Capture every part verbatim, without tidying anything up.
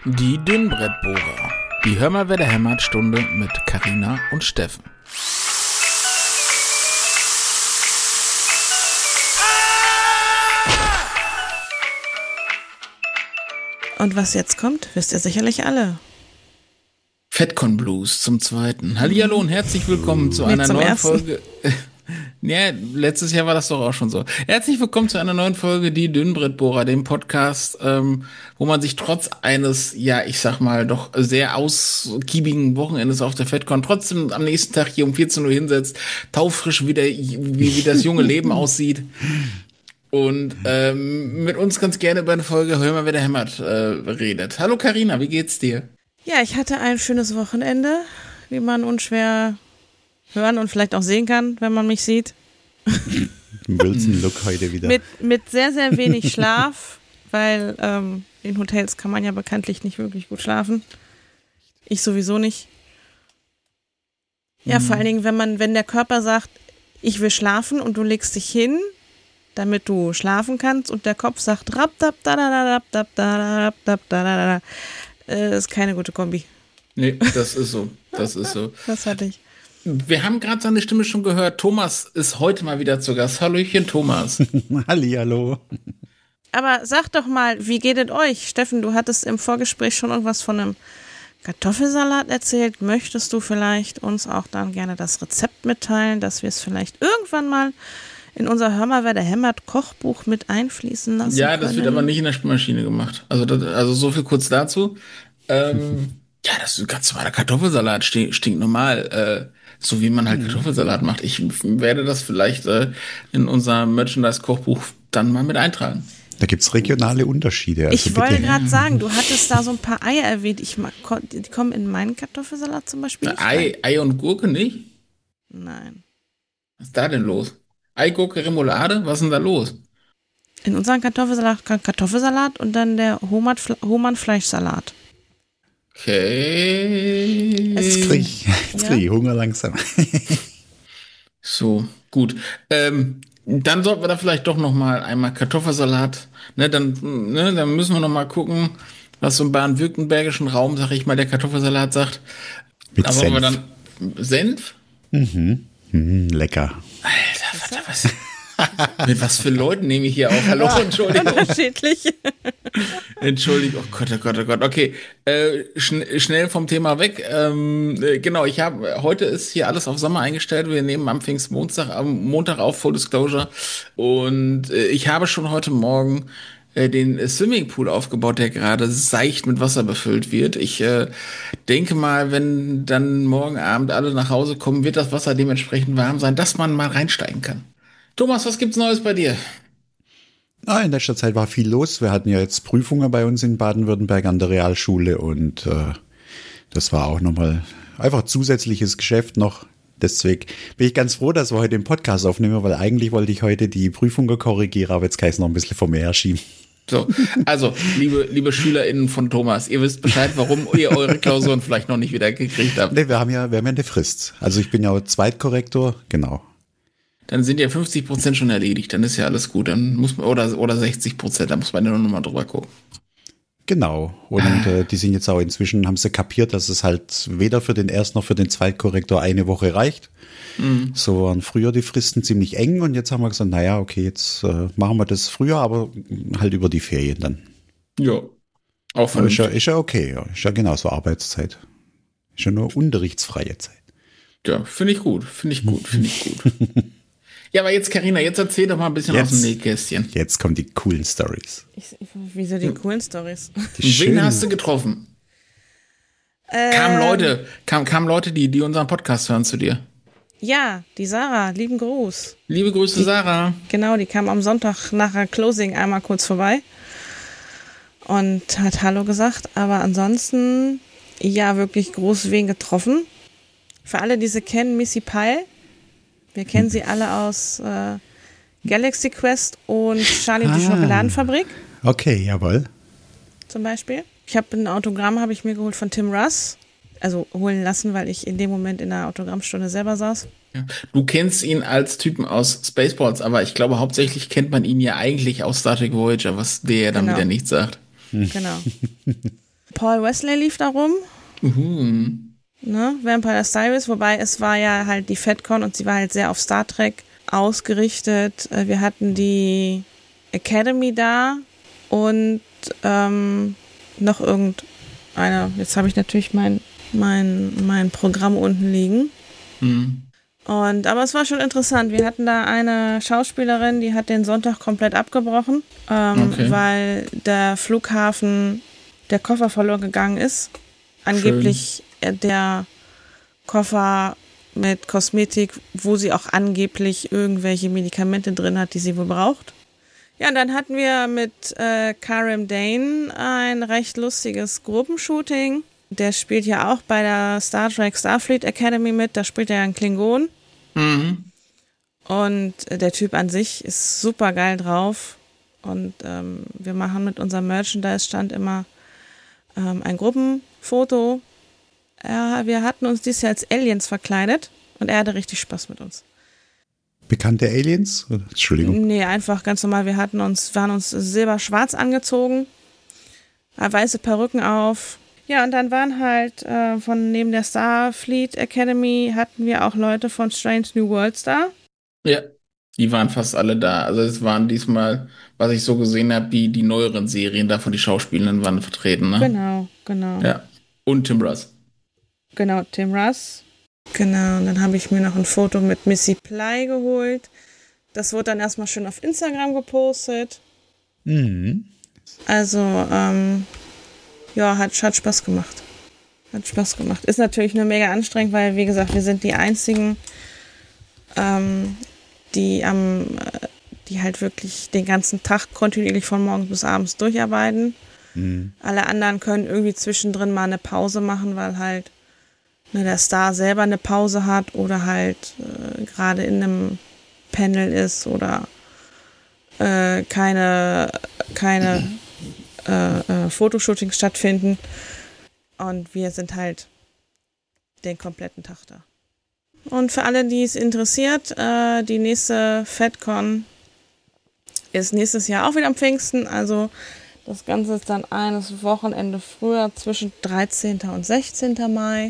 Die Dünnbrettbohrer. Die Hör mal, wer da hämmert Stunde mit Carina und Steffen. Und was jetzt kommt, wisst ihr sicherlich alle. Fatcon Blues zum zweiten. Hallihallo und herzlich willkommen zu Nee, einer zum neuen ersten. Folge. Ja, letztes Jahr war das doch auch schon so. Herzlich willkommen zu einer neuen Folge Die Dünnbrettbohrer, dem Podcast, ähm, wo man sich trotz eines, ja, ich sag mal, doch sehr ausgiebigen Wochenendes auf der Fatcon trotzdem am nächsten Tag hier um vierzehn Uhr hinsetzt, taufrisch wie, der, wie, wie das junge Leben aussieht. Und ähm, mit uns ganz gerne über eine Folge Hör mal, wer da hämmert äh, redet. Hallo Carina, wie geht's dir? Ja, ich hatte ein schönes Wochenende, wie man unschwer hören und vielleicht auch sehen kann, wenn man mich sieht. Wilson-Look heute wieder. Mit, mit sehr, sehr wenig Schlaf, weil ähm, in Hotels kann man ja bekanntlich nicht wirklich gut schlafen. Ich sowieso nicht. Ja, vor allen Dingen, wenn man, wenn der Körper sagt, ich will schlafen und du legst dich hin, damit du schlafen kannst und der Kopf sagt, rap, dap, da, da, da, dap, da, da, dap, da, da, da. Das ist keine gute Kombi. Nee, das ist so. Das ist so. Das hatte ich. Wir haben gerade seine Stimme schon gehört. Thomas ist heute mal wieder zu Gast. Hallöchen, Thomas. Hallihallo. Aber sag doch mal, wie geht es euch? Steffen, du hattest im Vorgespräch schon irgendwas von einem Kartoffelsalat erzählt. Möchtest du vielleicht uns auch dann gerne das Rezept mitteilen, dass wir es vielleicht irgendwann mal in unser Hör mal, wer da hämmert Kochbuch mit einfließen lassen Ja, das können? wird aber nicht in der Spülmaschine gemacht. Also, das, also so viel kurz dazu. Ähm, ja, das ist ganz normaler Kartoffelsalat, stinkt, stinkt normal. Äh, so wie man halt Kartoffelsalat macht. Ich werde das vielleicht äh, in unser Merchandise-Kochbuch dann mal mit eintragen. Da gibt es regionale Unterschiede. Also Ich wollte bitte. gerade sagen, du hattest da so ein paar Eier erwähnt. Ich mag, die kommen in meinen Kartoffelsalat zum Beispiel nicht rein. Ei, Ei und Gurke nicht? Nein. Was ist da denn los? Ei, Gurke, Remoulade? Was ist denn da los? In unseren Kartoffelsalat Kartoffelsalat und dann der Hohmann, Hohmann Fleischsalat. Okay. Es Jetzt krieg ich, jetzt Ja. krieg ich Hunger langsam. So, gut. Ähm, dann sollten wir da vielleicht doch noch mal einmal Kartoffelsalat. Ne, dann, ne, dann müssen wir noch mal gucken, was so im baden-württembergischen Raum, sag ich mal, der Kartoffelsalat sagt. Mit Da wollen wir Senf. dann Senf? Mm, lecker. Alter, warte, was? Mit was für Leuten nehme ich hier auf? Hallo, Entschuldigung. Unterschiedlich. Entschuldigung, oh Gott, oh Gott, oh Gott. Okay, äh, schn schnell vom Thema weg. Ähm, äh, genau, ich habe heute ist hier alles auf Sommer eingestellt. Wir nehmen am Pfingstmontag, am Montag auf, Full Disclosure. Und äh, ich habe schon heute Morgen äh, den äh, Swimmingpool aufgebaut, der gerade seicht mit Wasser befüllt wird. Ich äh, denke mal, wenn dann morgen Abend alle nach Hause kommen, wird das Wasser dementsprechend warm sein, dass man mal reinsteigen kann. Thomas, was gibt's Neues bei dir? Ah, in letzter Zeit war viel los. Wir hatten ja jetzt Prüfungen bei uns in Baden-Württemberg an der Realschule und äh, das war auch nochmal einfach zusätzliches Geschäft noch. Deswegen bin ich ganz froh, dass wir heute den Podcast aufnehmen, weil eigentlich wollte ich heute die Prüfungen korrigieren, aber jetzt kann ich es noch ein bisschen vor mir herschieben. So, also, liebe, liebe SchülerInnen von Thomas, ihr wisst Bescheid, warum ihr eure Klausuren vielleicht noch nicht wieder gekriegt habt. Nee, wir haben ja, wir haben ja eine Frist. Also ich bin ja Zweitkorrektor, genau. Dann sind ja fünfzig Prozent schon erledigt, dann ist ja alles gut. Dann muss man, oder, oder sechzig Prozent, da muss man ja nur noch mal drüber gucken. Genau. Und äh, die sind jetzt auch inzwischen, haben sie kapiert, dass es halt weder für den Erst- noch für den Zweitkorrektor eine Woche reicht. Mhm. So waren früher die Fristen ziemlich eng und jetzt haben wir gesagt, naja, okay, jetzt äh, machen wir das früher, aber halt über die Ferien dann. Ja. Auch Aber ist ja, vernünftig. ist ja okay, ja. Ist ja genauso Arbeitszeit. Ist ja nur unterrichtsfreie Zeit. Ja, finde ich gut, finde ich gut, finde ich gut. Ja, aber jetzt, Carina, jetzt erzähl doch mal ein bisschen Jetzt. aus dem Nähkästchen. Jetzt kommen die coolen Stories. Ich, ich, wieso die coolen Stories? Die Wen schönen- hast du getroffen? Ähm, Kamen Leute, kam, kamen Leute, die, die unseren Podcast hören zu dir. Ja, die Sarah, lieben Gruß. Liebe Grüße, Sarah. Genau, die kam am Sonntag nach der Closing einmal kurz vorbei und hat Hallo gesagt. Aber ansonsten, ja, wirklich groß wen getroffen. Für alle, die sie kennen, Missy Pyle. Wir kennen sie alle aus äh, Galaxy Quest und Charlie und die Ah. Schokoladenfabrik Okay, jawohl. zum Beispiel. Ich habe ein Autogramm, habe ich mir geholt von Tim Russ. Also holen lassen, weil ich in dem Moment in der Autogrammstunde selber saß. Ja. Du kennst ihn als Typen aus Spaceballs, aber ich glaube, hauptsächlich kennt man ihn ja eigentlich aus Star Trek Voyager, was der ja dann Genau. wieder nicht sagt. Genau. Paul Wesley lief da rum. Mhm. Ne? Vampire Diaries, wobei es war ja halt die FedCon und sie war halt sehr auf Star Trek ausgerichtet. Wir hatten die Academy da und ähm, noch irgendeiner. Jetzt habe ich natürlich mein, mein, mein Programm unten liegen. Mhm. Und, aber es war schon interessant. Wir hatten da eine Schauspielerin, die hat den Sonntag komplett abgebrochen, ähm, Okay. weil der Flughafen der Koffer verloren gegangen ist. Angeblich Schön. der Koffer mit Kosmetik, wo sie auch angeblich irgendwelche Medikamente drin hat, die sie wohl braucht. Ja, und dann hatten wir mit äh, Karim Dane ein recht lustiges Gruppenshooting. Der spielt ja auch bei der Star Trek Starfleet Academy mit, da spielt er ja einen Klingon. Mhm. Und der Typ an sich ist super geil drauf. Und ähm, wir machen mit unserem Merchandise-Stand immer ähm, ein Gruppenfoto. Äh, wir hatten uns dieses Jahr als Aliens verkleidet und er hatte richtig Spaß mit uns. Bekannte Aliens? Entschuldigung. Nee, einfach ganz normal. Wir hatten uns, waren uns silber-schwarz angezogen, weiße Perücken auf. Ja, und dann waren halt äh, von neben der Starfleet Academy hatten wir auch Leute von Strange New Worlds da. Ja, die waren fast alle da. Also es waren diesmal, was ich so gesehen habe, die, die neueren Serien davon, die Schauspielenden waren vertreten, ne? Genau, genau. Ja. Und Tim Russ. Genau, Tim Russ. Genau, und dann habe ich mir noch ein Foto mit Missy Ply geholt. Das wurde dann erstmal schön auf Instagram gepostet. Mhm. Also, ähm, ja, hat, hat Spaß gemacht. Hat Spaß gemacht. Ist natürlich nur mega anstrengend, weil, wie gesagt, wir sind die einzigen, ähm, die am, die halt wirklich den ganzen Tag kontinuierlich von morgens bis abends durcharbeiten. Mhm. Alle anderen können irgendwie zwischendrin mal eine Pause machen, weil halt ne, der Star selber eine Pause hat oder halt äh, gerade in einem Panel ist oder äh, keine, keine Äh, äh, Fotoshootings stattfinden und wir sind halt den kompletten Tag da. Und für alle, die es interessiert, äh, die nächste FedCon ist nächstes Jahr auch wieder am Pfingsten, also das Ganze ist dann eines Wochenende früher zwischen dreizehnten und sechzehnten Mai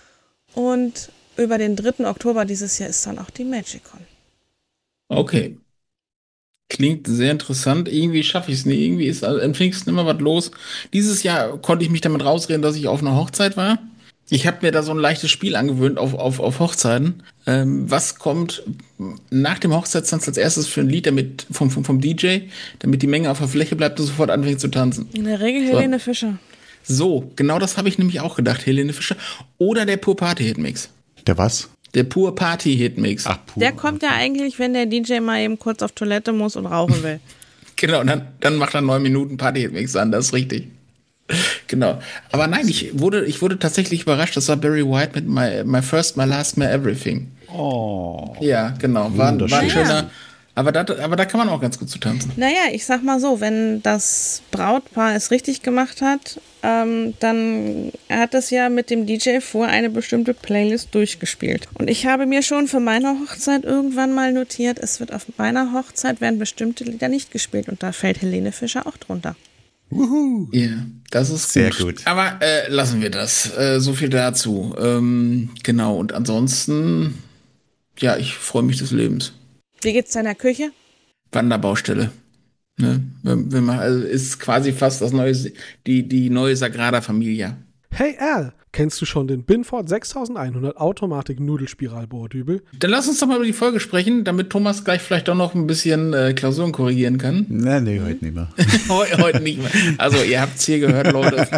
und über den dritten Oktober dieses Jahr ist dann auch die MagicCon. Okay. Klingt sehr interessant. Irgendwie schaffe ich es nicht. Irgendwie ist am Pfingsten immer was los. Dieses Jahr konnte ich mich damit rausreden, dass ich auf einer Hochzeit war. Ich habe mir da so ein leichtes Spiel angewöhnt auf, auf, auf Hochzeiten. Ähm, was kommt nach dem Hochzeitstanz als erstes für ein Lied damit vom, vom, vom D J, damit die Menge auf der Fläche bleibt und sofort anfängt zu tanzen? In der Regel so. Helene Fischer. So, genau das habe ich nämlich auch gedacht. Helene Fischer. Oder der Pur Party Hitmix. Der was? Der Pur Party Hitmix. Ach, pur. Der kommt ja eigentlich, wenn der D J mal eben kurz auf Toilette muss und rauchen will. Genau, dann, dann macht er neun Minuten Party Hitmix an, das ist richtig. Genau. Aber nein, ich wurde, ich wurde tatsächlich überrascht. Das war Barry White mit My, My First, My Last, My Everything. Oh. Ja, genau. War, war ein schöner. Ja. Aber da, aber da kann man auch ganz gut zu tanzen. Naja, ich sag mal so, wenn das Brautpaar es richtig gemacht hat, ähm, dann hat es ja mit dem D J vor eine bestimmte Playlist durchgespielt. Und ich habe mir schon für meine Hochzeit irgendwann mal notiert, es wird auf meiner Hochzeit werden bestimmte Lieder nicht gespielt. Und da fällt Helene Fischer auch drunter. Wuhu. Ja, yeah, das ist sehr gut. gut. Aber äh, lassen wir das. Äh, so viel dazu. Ähm, genau, und ansonsten, ja, ich freue mich des Lebens. Wie geht's deiner Küche? Wanderbaustelle. Ne? Wenn, wenn man, also ist quasi fast das neue, die, die neue Sagrada Familia. Hey Al, kennst du schon den Binford sechstausendeinhundert Automatik Nudelspiralbohrdübel? Dann lass uns doch mal über die Folge sprechen, damit Thomas gleich vielleicht doch noch ein bisschen äh, Klausuren korrigieren kann. Nee, nee, heute nicht mehr. Heute nicht mehr. Also ihr habt es hier gehört, Leute.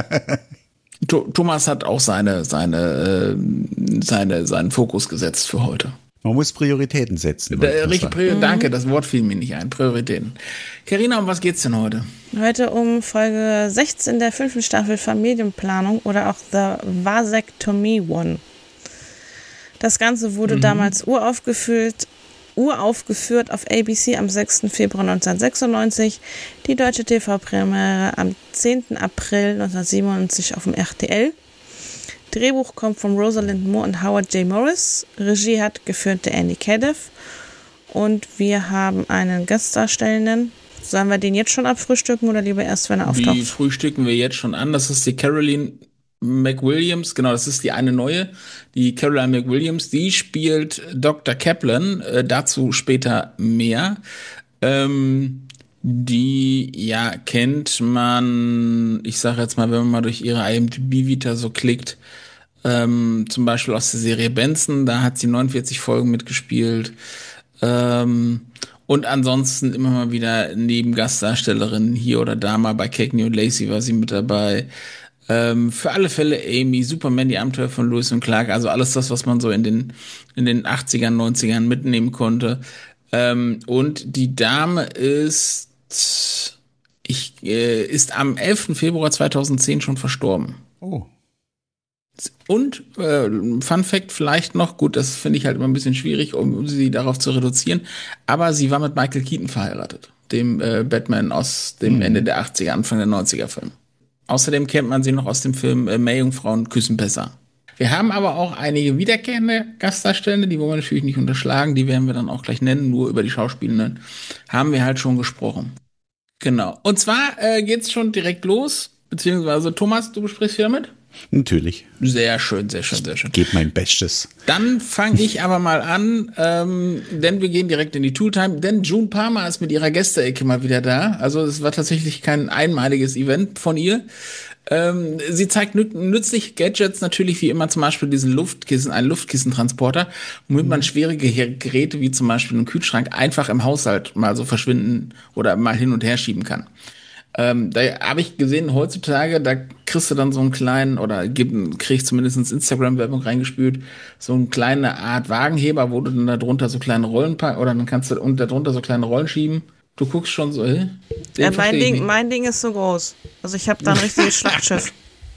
Thomas hat auch seine, seine, äh, seine, seinen Fokus gesetzt für heute. Man muss Prioritäten setzen. Da, richtig, Prior- Danke, das Wort fiel mir nicht ein. Prioritäten. Carina, um was geht's denn heute? Heute um Folge sechzehn der fünften Staffel Familienplanung oder auch The Vasectomy One. Das Ganze wurde mhm. damals uraufgeführt, uraufgeführt auf A B C am sechsten Februar neunzehnhundertsechsundneunzig. Die deutsche T V-Premiere am zehnten April neunzehnhundertsiebenundneunzig auf dem R T L. Drehbuch kommt von Rosalind Moore und Howard J. Morris. Regie hat geführt der Andy Cadiff. Und wir haben einen Gastdarstellenden, Sollen wir den jetzt schon abfrühstücken oder lieber erst, wenn er auftaucht? Die frühstücken wir jetzt schon an. Das ist die Caroline McWilliams, genau, das ist die eine neue. Die Caroline McWilliams, die spielt Doktor Kaplan, äh, dazu später mehr. Ähm, die, ja, kennt man, ich sage jetzt mal, wenn man mal durch ihre I M D B-Vita so klickt, ähm, zum Beispiel aus der Serie Benson, da hat sie neunundvierzig Folgen mitgespielt. Ähm, und ansonsten immer mal wieder Nebengastdarstellerinnen hier oder da, mal bei Cagney und Lacey war sie mit dabei. Ähm, für alle Fälle Amy, Superman, die Abenteuer von Lewis und Clark, also alles das, was man so in den, in den achtzigern, neunzigern mitnehmen konnte. Ähm, und die Dame ist, ich, äh, ist am elften Februar zweitausendzehn schon verstorben. Oh. Und äh, Fun Fact vielleicht noch, gut, das finde ich halt immer ein bisschen schwierig, um sie darauf zu reduzieren, aber sie war mit Michael Keaton verheiratet, dem äh, Batman aus dem mhm. Ende der achtziger, Anfang der neunziger Film. Außerdem kennt man sie noch aus dem Film äh, Meerjungfrauen küssen besser. Wir haben aber auch einige wiederkehrende Gastdarstellende, die wollen wir natürlich nicht unterschlagen, die werden wir dann auch gleich nennen, nur über die Schauspielenden haben wir halt schon gesprochen. Genau. Und zwar äh, geht's schon direkt los, beziehungsweise Thomas, du besprichst wieder mit? Natürlich. Sehr schön, sehr schön, sehr schön. Gebe mein Bestes. Dann fange ich aber mal an, ähm, denn wir gehen direkt in die Tooltime, denn June Palmer ist mit ihrer Gäste-Ecke mal wieder da. Also es war tatsächlich kein einmaliges Event von ihr. Ähm, sie zeigt nü- nützliche Gadgets, natürlich wie immer zum Beispiel diesen Luftkissen, einen Luftkissentransporter, womit man schwere Ge- Geräte wie zum Beispiel einen Kühlschrank einfach im Haushalt mal so verschwinden oder mal hin und her schieben kann. Ähm, da habe ich gesehen, heutzutage, da kriegst du dann so einen kleinen, oder kriegst zumindest Instagram-Werbung reingespült, so eine kleine Art Wagenheber, wo du dann da drunter so kleine Rollen packst, oder dann kannst du unter drunter so kleine Rollen schieben. Du guckst schon so, hä? Ja, mein Ding, mein Ding ist so groß. Also ich habe da ein richtiges Schlachtschiff.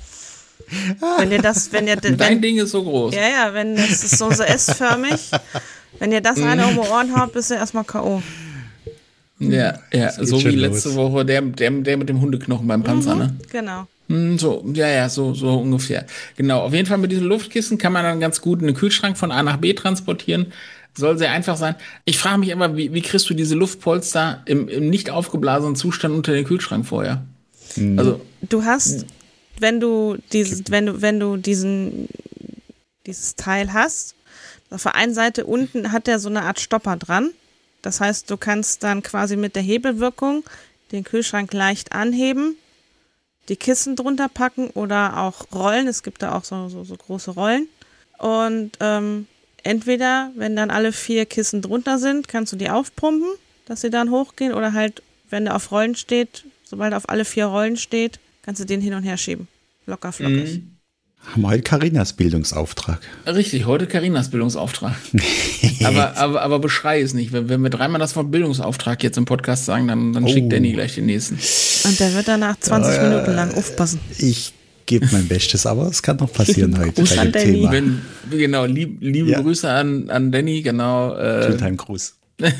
Wenn ihr das, wenn ihr, wenn, Dein Ding ist so groß. Ja, ja, wenn das ist so, so S-förmig. Wenn ihr das eine um die Ohren haut, bist du erstmal K O Ja, ja, so wie letzte los. Woche der, der, der mit dem Hundeknochen beim Panzer, mhm, ne? Genau. So, ja, ja, so, so ungefähr. Genau, auf jeden Fall mit diesem Luftkissen kann man dann ganz gut in den Kühlschrank von A nach B transportieren. Soll sehr einfach sein. Ich frage mich aber, wie, wie kriegst du diese Luftpolster im, im nicht aufgeblasenen Zustand unter den Kühlschrank vorher? Mhm. Also, du hast, wenn du dieses, wenn du, wenn du diesen, dieses Teil hast, auf der einen Seite unten hat der so eine Art Stopper dran. Das heißt, du kannst dann quasi mit der Hebelwirkung den Kühlschrank leicht anheben, die Kissen drunter packen oder auch Rollen. Es gibt da auch so, so, so große Rollen. Und ähm, entweder, wenn dann alle vier Kissen drunter sind, kannst du die aufpumpen, dass sie dann hochgehen. Oder halt, wenn der auf Rollen steht, sobald er auf alle vier Rollen steht, kannst du den hin und her schieben. Locker flockig. Mhm. Haben wir heute Carinas Bildungsauftrag. Richtig, heute Carinas Bildungsauftrag. aber, aber, aber beschrei es nicht. Wenn, wenn wir dreimal das Wort Bildungsauftrag jetzt im Podcast sagen, dann, dann oh. schickt Danny gleich den nächsten. Und der wird danach zwanzig äh, Minuten lang aufpassen. Ich gebe mein Bestes, aber es kann noch passieren heute Gruß bei an dem Danny. Thema. Wenn, genau, lieb, liebe ja. Grüße an, an Danny, genau. Äh, Tooltime-Gruß.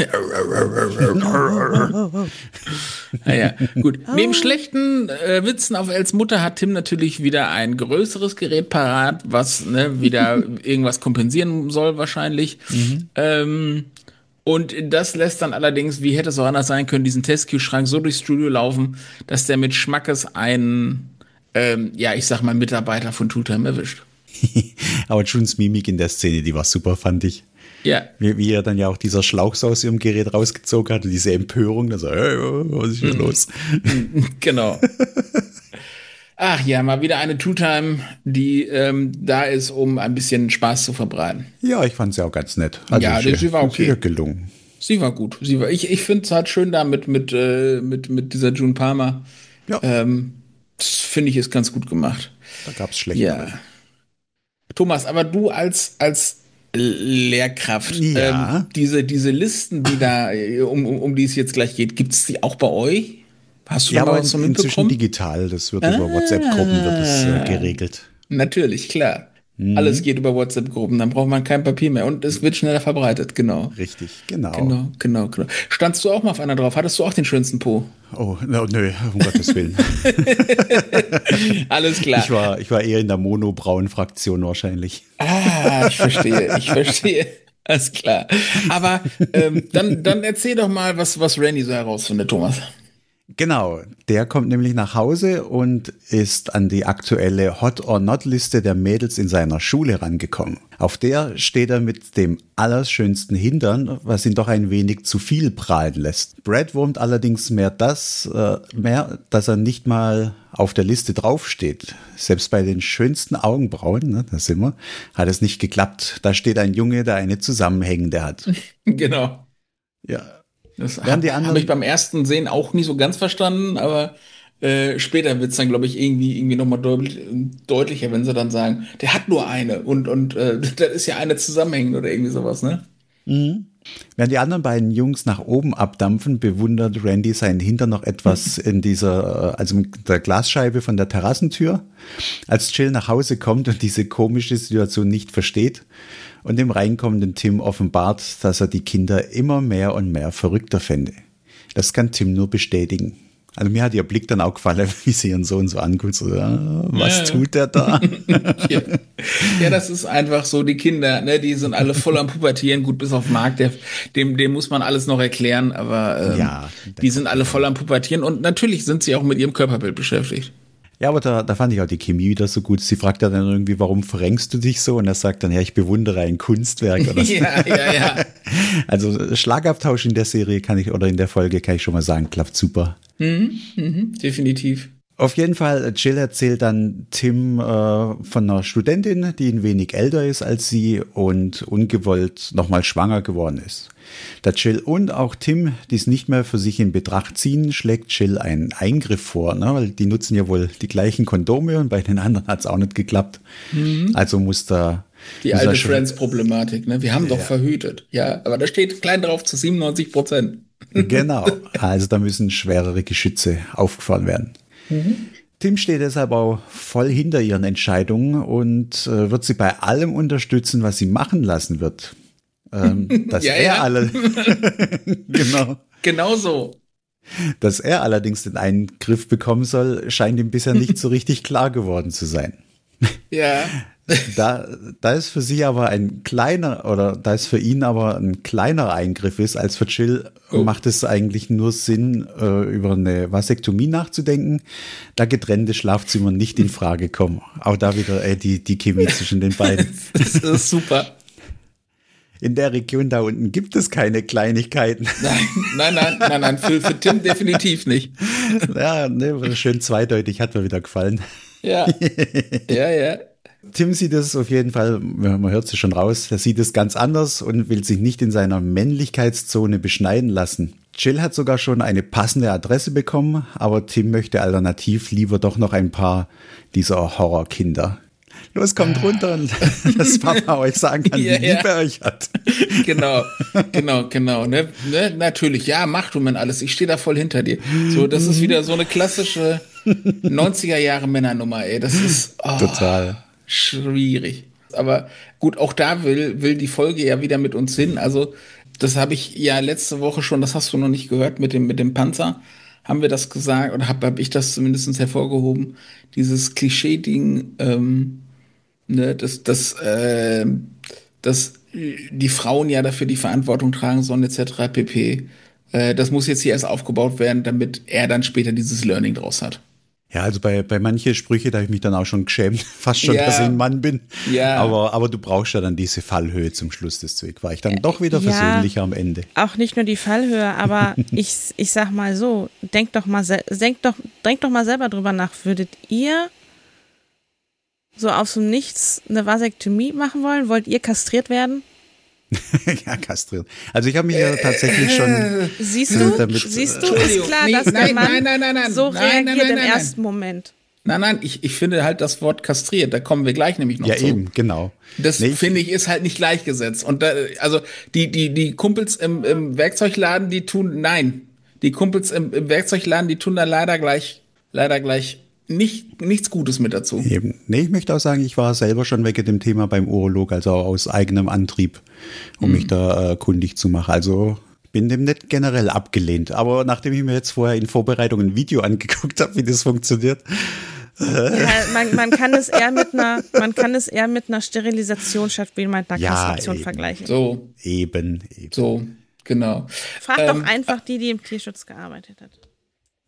Naja, gut. Oh. Neben schlechten äh, Witzen auf Els Mutter hat Tim natürlich wieder ein größeres Gerät parat, was ne, wieder irgendwas kompensieren soll wahrscheinlich. Mhm. Ähm, und das lässt dann allerdings, wie hätte es auch anders sein können, diesen Testkühlschrank so durchs Studio laufen, dass der mit Schmackes einen, ähm, ja, ich sag mal, Mitarbeiter von Tooltime erwischt. Aber Junes Mimik in der Szene, die war super, fand ich. Ja. Wie, wie er dann ja auch dieser Schlauch so aus ihrem Gerät rausgezogen hat und diese Empörung, da so, hey, was ist hier los? Genau. Ach ja, mal wieder eine Tooltime, die ähm, da ist, um ein bisschen Spaß zu verbreiten. Ja, ich fand sie auch ganz nett. Also ja, schön, sie war okay. Sie war gelungen. Sie war gut. Sie war, ich ich finde es halt schön da mit, mit, äh, mit, mit dieser June Palmer. Ja. Ähm, das finde ich ist ganz gut gemacht. Da gab es schlechte. Ja. Thomas, aber du als, als Lehrkraft, ja. ähm, diese, diese Listen, die da, um, um, um die es jetzt gleich geht, gibt es die auch bei euch? Hast du ja, da mal aber was so inzwischen mitbekommen? digital, das wird ah. über WhatsApp-Gruppen wird das, äh, geregelt. Natürlich, klar. Mhm. Alles geht über WhatsApp-Gruppen, dann braucht man kein Papier mehr und es wird schneller verbreitet, genau. Richtig, genau. Genau, genau, genau. Standst du auch mal auf einer drauf? Hattest du auch den schönsten Po? Oh, no, nö, um Gottes Willen. Alles klar. Ich war, ich war eher in der Monobrauen-Fraktion wahrscheinlich. Ah, ich verstehe, ich verstehe. Alles klar. Aber ähm, dann, dann erzähl doch mal, was, was Randy so herausfindet, Thomas. Genau, der kommt nämlich nach Hause und ist an die aktuelle Hot-or-Not-Liste der Mädels in seiner Schule rangekommen. Auf der steht er mit dem allerschönsten Hintern, was ihn doch ein wenig zu viel prahlen lässt. Brad wurmt allerdings mehr das, äh, mehr, dass er nicht mal auf der Liste draufsteht. Selbst bei den schönsten Augenbrauen, ne, da sind wir, hat es nicht geklappt. Da steht ein Junge, der eine zusammenhängende hat. Genau. Ja. Das habe hab ich beim ersten Sehen auch nicht so ganz verstanden, aber äh, später wird es dann, glaube ich, irgendwie, irgendwie nochmal deutlich, deutlicher, wenn sie dann sagen, der hat nur eine und, und äh, das ist ja eine zusammenhängend oder irgendwie sowas, ne? Mhm. Während die anderen beiden Jungs nach oben abdampfen, bewundert Randy seinen Hintern noch etwas in dieser, also mit der Glasscheibe von der Terrassentür, als Jill nach Hause kommt und diese komische Situation nicht versteht und dem reinkommenden Tim offenbart, dass er die Kinder immer mehr und mehr verrückter fände. Das kann Tim nur bestätigen. Also mir hat ihr Blick dann auch gefallen, wie sie ihren Sohn so anguckt, so, ah, was ja, tut der da? ja. ja, das ist einfach so, die Kinder, ne, die sind alle voll am Pubertieren, gut, bis auf Marc, der, dem, dem muss man alles noch erklären, aber ähm, ja, die sind alle voll am Pubertieren und natürlich sind sie auch mit ihrem Körperbild beschäftigt. Ja, aber da, da fand ich auch die Chemie wieder so gut. Sie fragt ja dann irgendwie, warum verrenkst du dich so? Und er sagt dann, ja, ich bewundere ein Kunstwerk oder so. ja, ja, ja. Also Schlagabtausch in der Serie kann ich, oder in der Folge kann ich schon mal sagen, klappt super. Mhm, mhm, definitiv. Auf jeden Fall, Jill erzählt dann Tim äh, von einer Studentin, die ein wenig älter ist als sie und ungewollt nochmal schwanger geworden ist. Da Jill und auch Tim dies nicht mehr für sich in Betracht ziehen, schlägt Jill einen Eingriff vor, ne? Weil die nutzen ja wohl die gleichen Kondome und bei den anderen hat es auch nicht geklappt. Mhm. Also muss da die alte Friends-Problematik, ne? Wir haben ja. doch verhütet. Ja, aber da steht klein drauf zu siebenundneunzig Prozent. Genau, also da müssen schwerere Geschütze aufgefahren werden. Mhm. Tim steht deshalb auch voll hinter ihren Entscheidungen und äh, wird sie bei allem unterstützen, was sie machen lassen wird. Ähm, dass ja, er ja. alle genau. Genau so. Dass er allerdings den Eingriff bekommen soll, scheint ihm bisher nicht so richtig klar geworden zu sein. Ja. Da, da ist für sie aber ein kleiner, oder da es für ihn aber ein kleinerer Eingriff ist als für Jill, oh. macht es eigentlich nur Sinn, äh, über eine Vasektomie nachzudenken, da getrennte Schlafzimmer nicht in Frage kommen. Auch da wieder ey, die, die Chemie zwischen den beiden. Das ist super. In der Region da unten gibt es keine Kleinigkeiten. Nein, nein, nein, nein, nein, für, für Tim definitiv nicht. Ja, ne, schön zweideutig, hat mir wieder gefallen. Ja, ja, ja. Tim sieht es auf jeden Fall, man hört es schon raus, er sieht es ganz anders und will sich nicht in seiner Männlichkeitszone beschneiden lassen. Jill hat sogar schon eine passende Adresse bekommen, aber Tim möchte alternativ lieber doch noch ein paar dieser Horrorkinder. Los, kommt runter und dass Papa euch sagen kann, ja, wie lieb ja. er euch hat. Genau, genau, genau. Ne? Ne? Natürlich, ja, mach du mir alles. Ich stehe da voll hinter dir. So, das ist wieder so eine klassische neunziger Jahre Männernummer, ey. Das ist oh, total schwierig. Aber gut, auch da will, will die Folge ja wieder mit uns hin. Also, das habe ich ja letzte Woche schon, das hast du noch nicht gehört, mit dem, mit dem Panzer. Haben wir das gesagt, oder habe hab ich das zumindest hervorgehoben, dieses Klischee-Ding, ähm, ne, dass, dass, äh, dass die Frauen ja dafür die Verantwortung tragen sollen, et cetera pp. Äh, das muss jetzt hier erst aufgebaut werden, damit er dann später dieses Learning draus hat. Ja, also bei, bei manchen Sprüche, da habe ich mich dann auch schon geschämt, fast schon, ja. dass ich ein Mann bin. Ja. Aber, aber du brauchst ja dann diese Fallhöhe zum Schluss, deswegen war ich dann doch wieder ja, versöhnlicher am Ende. Auch nicht nur die Fallhöhe, aber ich, ich sag mal so, denkt doch mal, denkt doch, denkt doch mal selber drüber nach, würdet ihr so aus dem Nichts eine Vasektomie machen wollen? Wollt ihr kastriert werden? Ja, kastriert. Also ich habe mich ja tatsächlich schon... Siehst du? Damit, Siehst du? Ist klar, dass nein, der Mann nein, nein, nein, nein, so nein, reagiert nein, nein, im nein, ersten Moment. Nein, nein, ich, ich finde halt das Wort kastriert, da kommen wir gleich nämlich noch ja, zu. Ja, eben, genau. Das nee, finde ich ist halt nicht gleichgesetzt. Und da, also die, die, die Kumpels im, im Werkzeugladen, die tun, nein, die Kumpels im, im Werkzeugladen, die tun da leider gleich, leider gleich nicht, nichts Gutes mit dazu. Eben. Nee, ich möchte auch sagen, ich war selber schon wegen dem Thema beim Urolog, also aus eigenem Antrieb, um mhm. mich da äh, kundig zu machen. Also bin dem nicht generell abgelehnt. Aber nachdem ich mir jetzt vorher in Vorbereitung ein Video angeguckt habe, wie das funktioniert. Ja, man, man kann es eher mit einer, man kann es eher mit einer Sterilisation statt wie mit einer ja, Kastration eben. vergleichen. So. Eben, eben. So, genau. Frag ähm, doch einfach die, die im Tierschutz gearbeitet hat.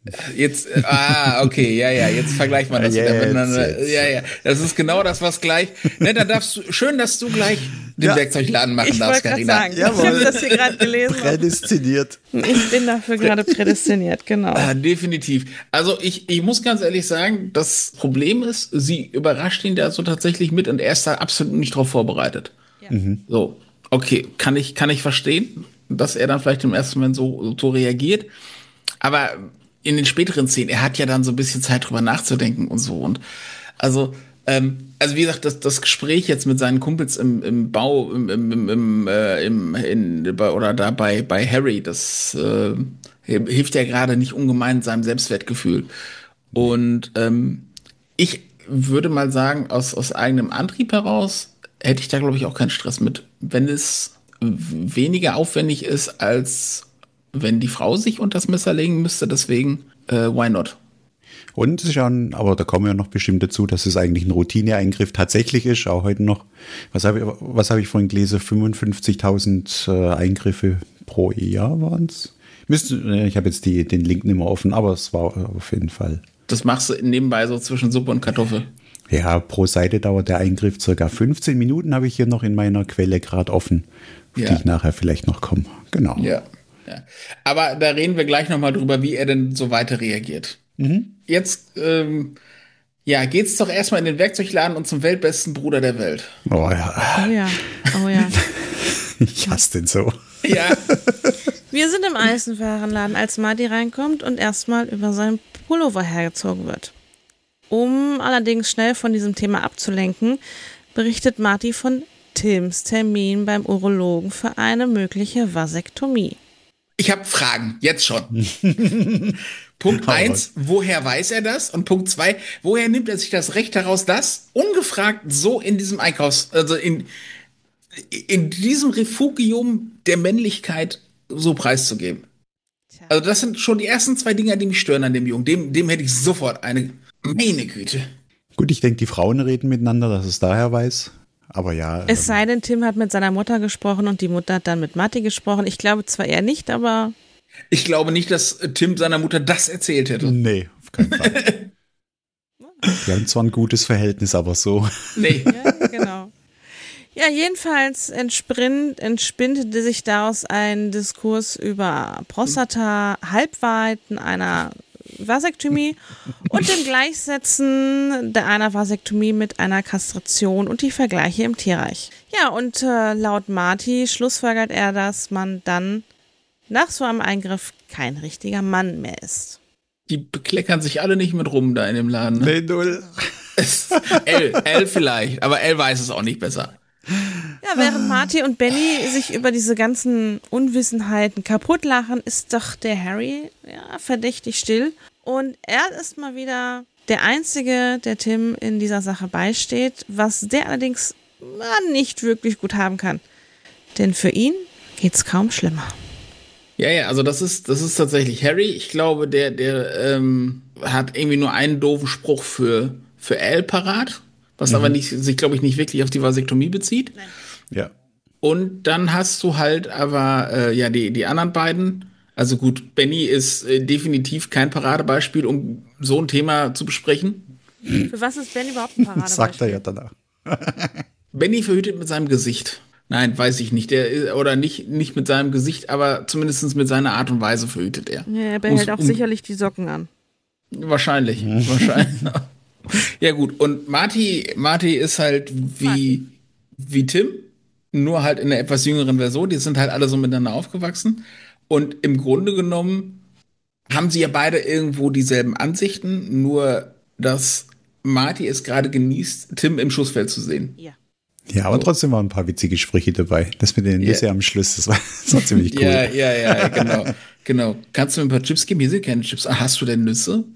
Jetzt, ah, okay, ja, ja, jetzt vergleicht man das Ja, wieder jetzt, miteinander. jetzt. Ja, ja, das ist genau das, was gleich. Ne, da darfst du, schön, dass du gleich den Ja. Werkzeugladen machen Ich darfst, wollte gerade Carina. sagen, Jawohl. ich habe das hier gerade gelesen. Prädestiniert. Ich bin dafür gerade prädestiniert, genau. Ah, definitiv. Also ich, ich muss ganz ehrlich sagen, das Problem ist, sie überrascht ihn da so tatsächlich mit und er ist da absolut nicht drauf vorbereitet. Ja. So, okay, kann ich, kann ich verstehen, dass er dann vielleicht im ersten Moment so, so reagiert. Aber in den späteren Szenen, er hat ja dann so ein bisschen Zeit drüber nachzudenken und so. Und also, ähm, also wie gesagt, das, das Gespräch jetzt mit seinen Kumpels im, im Bau, im, im, im, im, äh, im in, bei- oder da bei, bei Harry, das äh, hilft ja gerade nicht ungemein seinem Selbstwertgefühl. Und ähm, ich würde mal sagen, aus, aus eigenem Antrieb heraus hätte ich da, glaube ich, auch keinen Stress mit. Wenn es w- weniger aufwendig ist, als wenn die Frau sich unter das Messer legen müsste, deswegen, äh, why not? Und es ist ja ein, aber da kommen wir noch bestimmt dazu, dass es eigentlich ein Routineeingriff tatsächlich ist, auch heute noch. Was habe ich, was habe ich vorhin gelesen? fünfundfünfzigtausend äh, Eingriffe pro Jahr waren es. Ich habe jetzt die, den Link nicht mehr offen, aber es war auf jeden Fall. Das machst du nebenbei so zwischen Suppe und Kartoffel. Ja, pro Seite dauert der Eingriff circa fünfzehn Minuten, habe ich hier noch in meiner Quelle gerade offen, auf Ja. die ich nachher vielleicht noch komme. Genau. Ja, ja. Aber da reden wir gleich nochmal drüber, wie er denn so weiter reagiert. Jetzt, ähm, ja, geht's doch erstmal in den Werkzeugladen und zum weltbesten Bruder der Welt. Oh ja, Oh ja, oh ja. ich hasse den so. Ja, Wir sind im Eisenwarenladen, als Marty reinkommt und erstmal über seinen Pullover hergezogen wird. Um allerdings schnell von diesem Thema abzulenken, berichtet Marty von Tims Termin beim Urologen für eine mögliche Vasektomie. ich habe Fragen, jetzt schon. Punkt eins, woher weiß er das? Und Punkt zwei, woher nimmt er sich das Recht heraus, das ungefragt so in diesem Einkaufs-, also in, in diesem Refugium der Männlichkeit so preiszugeben? Tja. Also das sind schon die ersten zwei Dinge, die mich stören an dem Jungen. Dem, dem hätte ich sofort eine, meine Güte. Gut, ich denke, die Frauen reden miteinander, dass es daher weiß. Aber ja, Es sei denn, Tim hat mit seiner Mutter gesprochen und die Mutter hat dann mit Marty gesprochen. Ich glaube zwar eher nicht, aber Ich glaube nicht, dass Tim seiner Mutter das erzählt hätte. nee, auf keinen Fall. Die haben zwar ein gutes Verhältnis, aber so. Nee. ja, genau. Ja, jedenfalls entspringt, entspinnt sich daraus ein Diskurs über Prostata, Halbwahrheiten einer Vasektomie und dem Gleichsetzen der einer Vasektomie mit einer Kastration und die Vergleiche im Tierreich. Ja, und äh, laut Marty schlussfolgert er, dass man dann nach so einem Eingriff kein richtiger Mann mehr ist. Die bekleckern sich alle nicht mit rum da in dem Laden. Ne? Nee, null. L, L vielleicht, aber L weiß es auch nicht besser. Ja, während Marty und Benny sich über diese ganzen Unwissenheiten kaputt lachen, ist doch der Harry ja, verdächtig still. Und er ist mal wieder der Einzige, der Tim in dieser Sache beisteht, was der allerdings na, nicht wirklich gut haben kann. Denn für ihn geht's kaum schlimmer. Ja, ja, also das ist, das ist tatsächlich Harry. Ich glaube, der, der ähm, hat irgendwie nur einen doofen Spruch für, für Al parat, was aber nicht, sich, glaube ich, nicht wirklich auf die Vasektomie bezieht. Ja. Und dann hast du halt aber, äh, ja, die, die anderen beiden. Also gut, Benny ist äh, definitiv kein Paradebeispiel, um so ein Thema zu besprechen. Für was ist Ben überhaupt ein Paradebeispiel? Sagt er ja danach. Benny verhütet mit seinem Gesicht. Nein, weiß ich nicht. Der ist, oder nicht, nicht mit seinem Gesicht, aber zumindest mit seiner Art und Weise verhütet er. Ja, er behält Um- auch um- sicherlich die Socken an. Wahrscheinlich. Wahrscheinlich. Ja, gut. Und Marty, Marty ist halt wie, wie Tim, nur halt in einer etwas jüngeren Version. Die sind halt alle so miteinander aufgewachsen. Und im Grunde genommen haben sie ja beide irgendwo dieselben Ansichten, nur dass Marty es gerade genießt, Tim im Schussfeld zu sehen. Ja. Ja, aber trotzdem waren ein paar witzige Sprüche dabei. Das mit den Ja. Nüsse am Schluss, das war, das war ziemlich cool. Ja, ja, ja, genau. Genau. Kannst du mir ein paar Chips geben? Hier sind keine Chips. Ah, hast du denn Nüsse?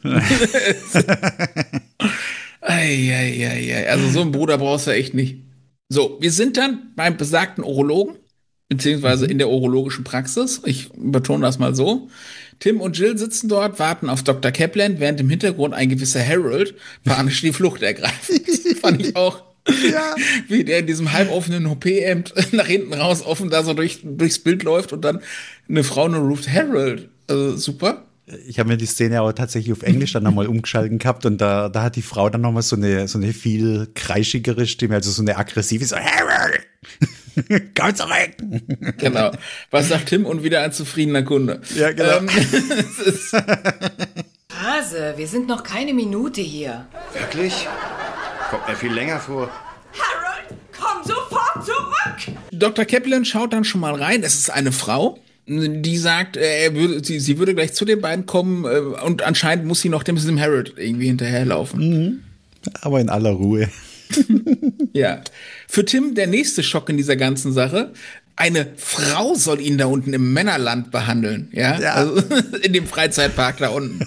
Eieiei. Also so einen Bruder brauchst du echt nicht. So, wir sind dann beim besagten Urologen, beziehungsweise in der urologischen Praxis. Ich betone das mal so. Tim und Jill sitzen dort, warten auf Doktor Kaplan, während im Hintergrund ein gewisser Harold panisch die Flucht ergreift. Das fand ich auch. Ja. Wie der in diesem halboffenen O P-Hemd nach hinten raus offen da so durch, durchs Bild läuft und dann eine Frau nur ruft, Harold. Also super. Ich habe mir die Szene auch tatsächlich auf Englisch dann nochmal umgeschalten gehabt und da, da hat die Frau dann nochmal so eine, so eine viel kreischigere Stimme, also so eine aggressive, so komm zurück. Genau. Was sagt Tim? Und wieder ein zufriedener Kunde. Ja, genau. Ähm, es ist Hase, wir sind noch keine Minute hier. Wirklich? Kommt mir viel länger vor. Harold, komm sofort zurück! Doktor Kaplan schaut dann schon mal rein. Es ist eine Frau, die sagt, äh, er würde, sie, sie würde gleich zu den beiden kommen äh, und anscheinend muss sie noch dem, dem Harold irgendwie hinterherlaufen. Mhm. Aber in aller Ruhe. Ja. Für Tim der nächste Schock in dieser ganzen Sache. Eine Frau soll ihn da unten im Männerland behandeln. Ja. Ja. Also in dem Freizeitpark da unten.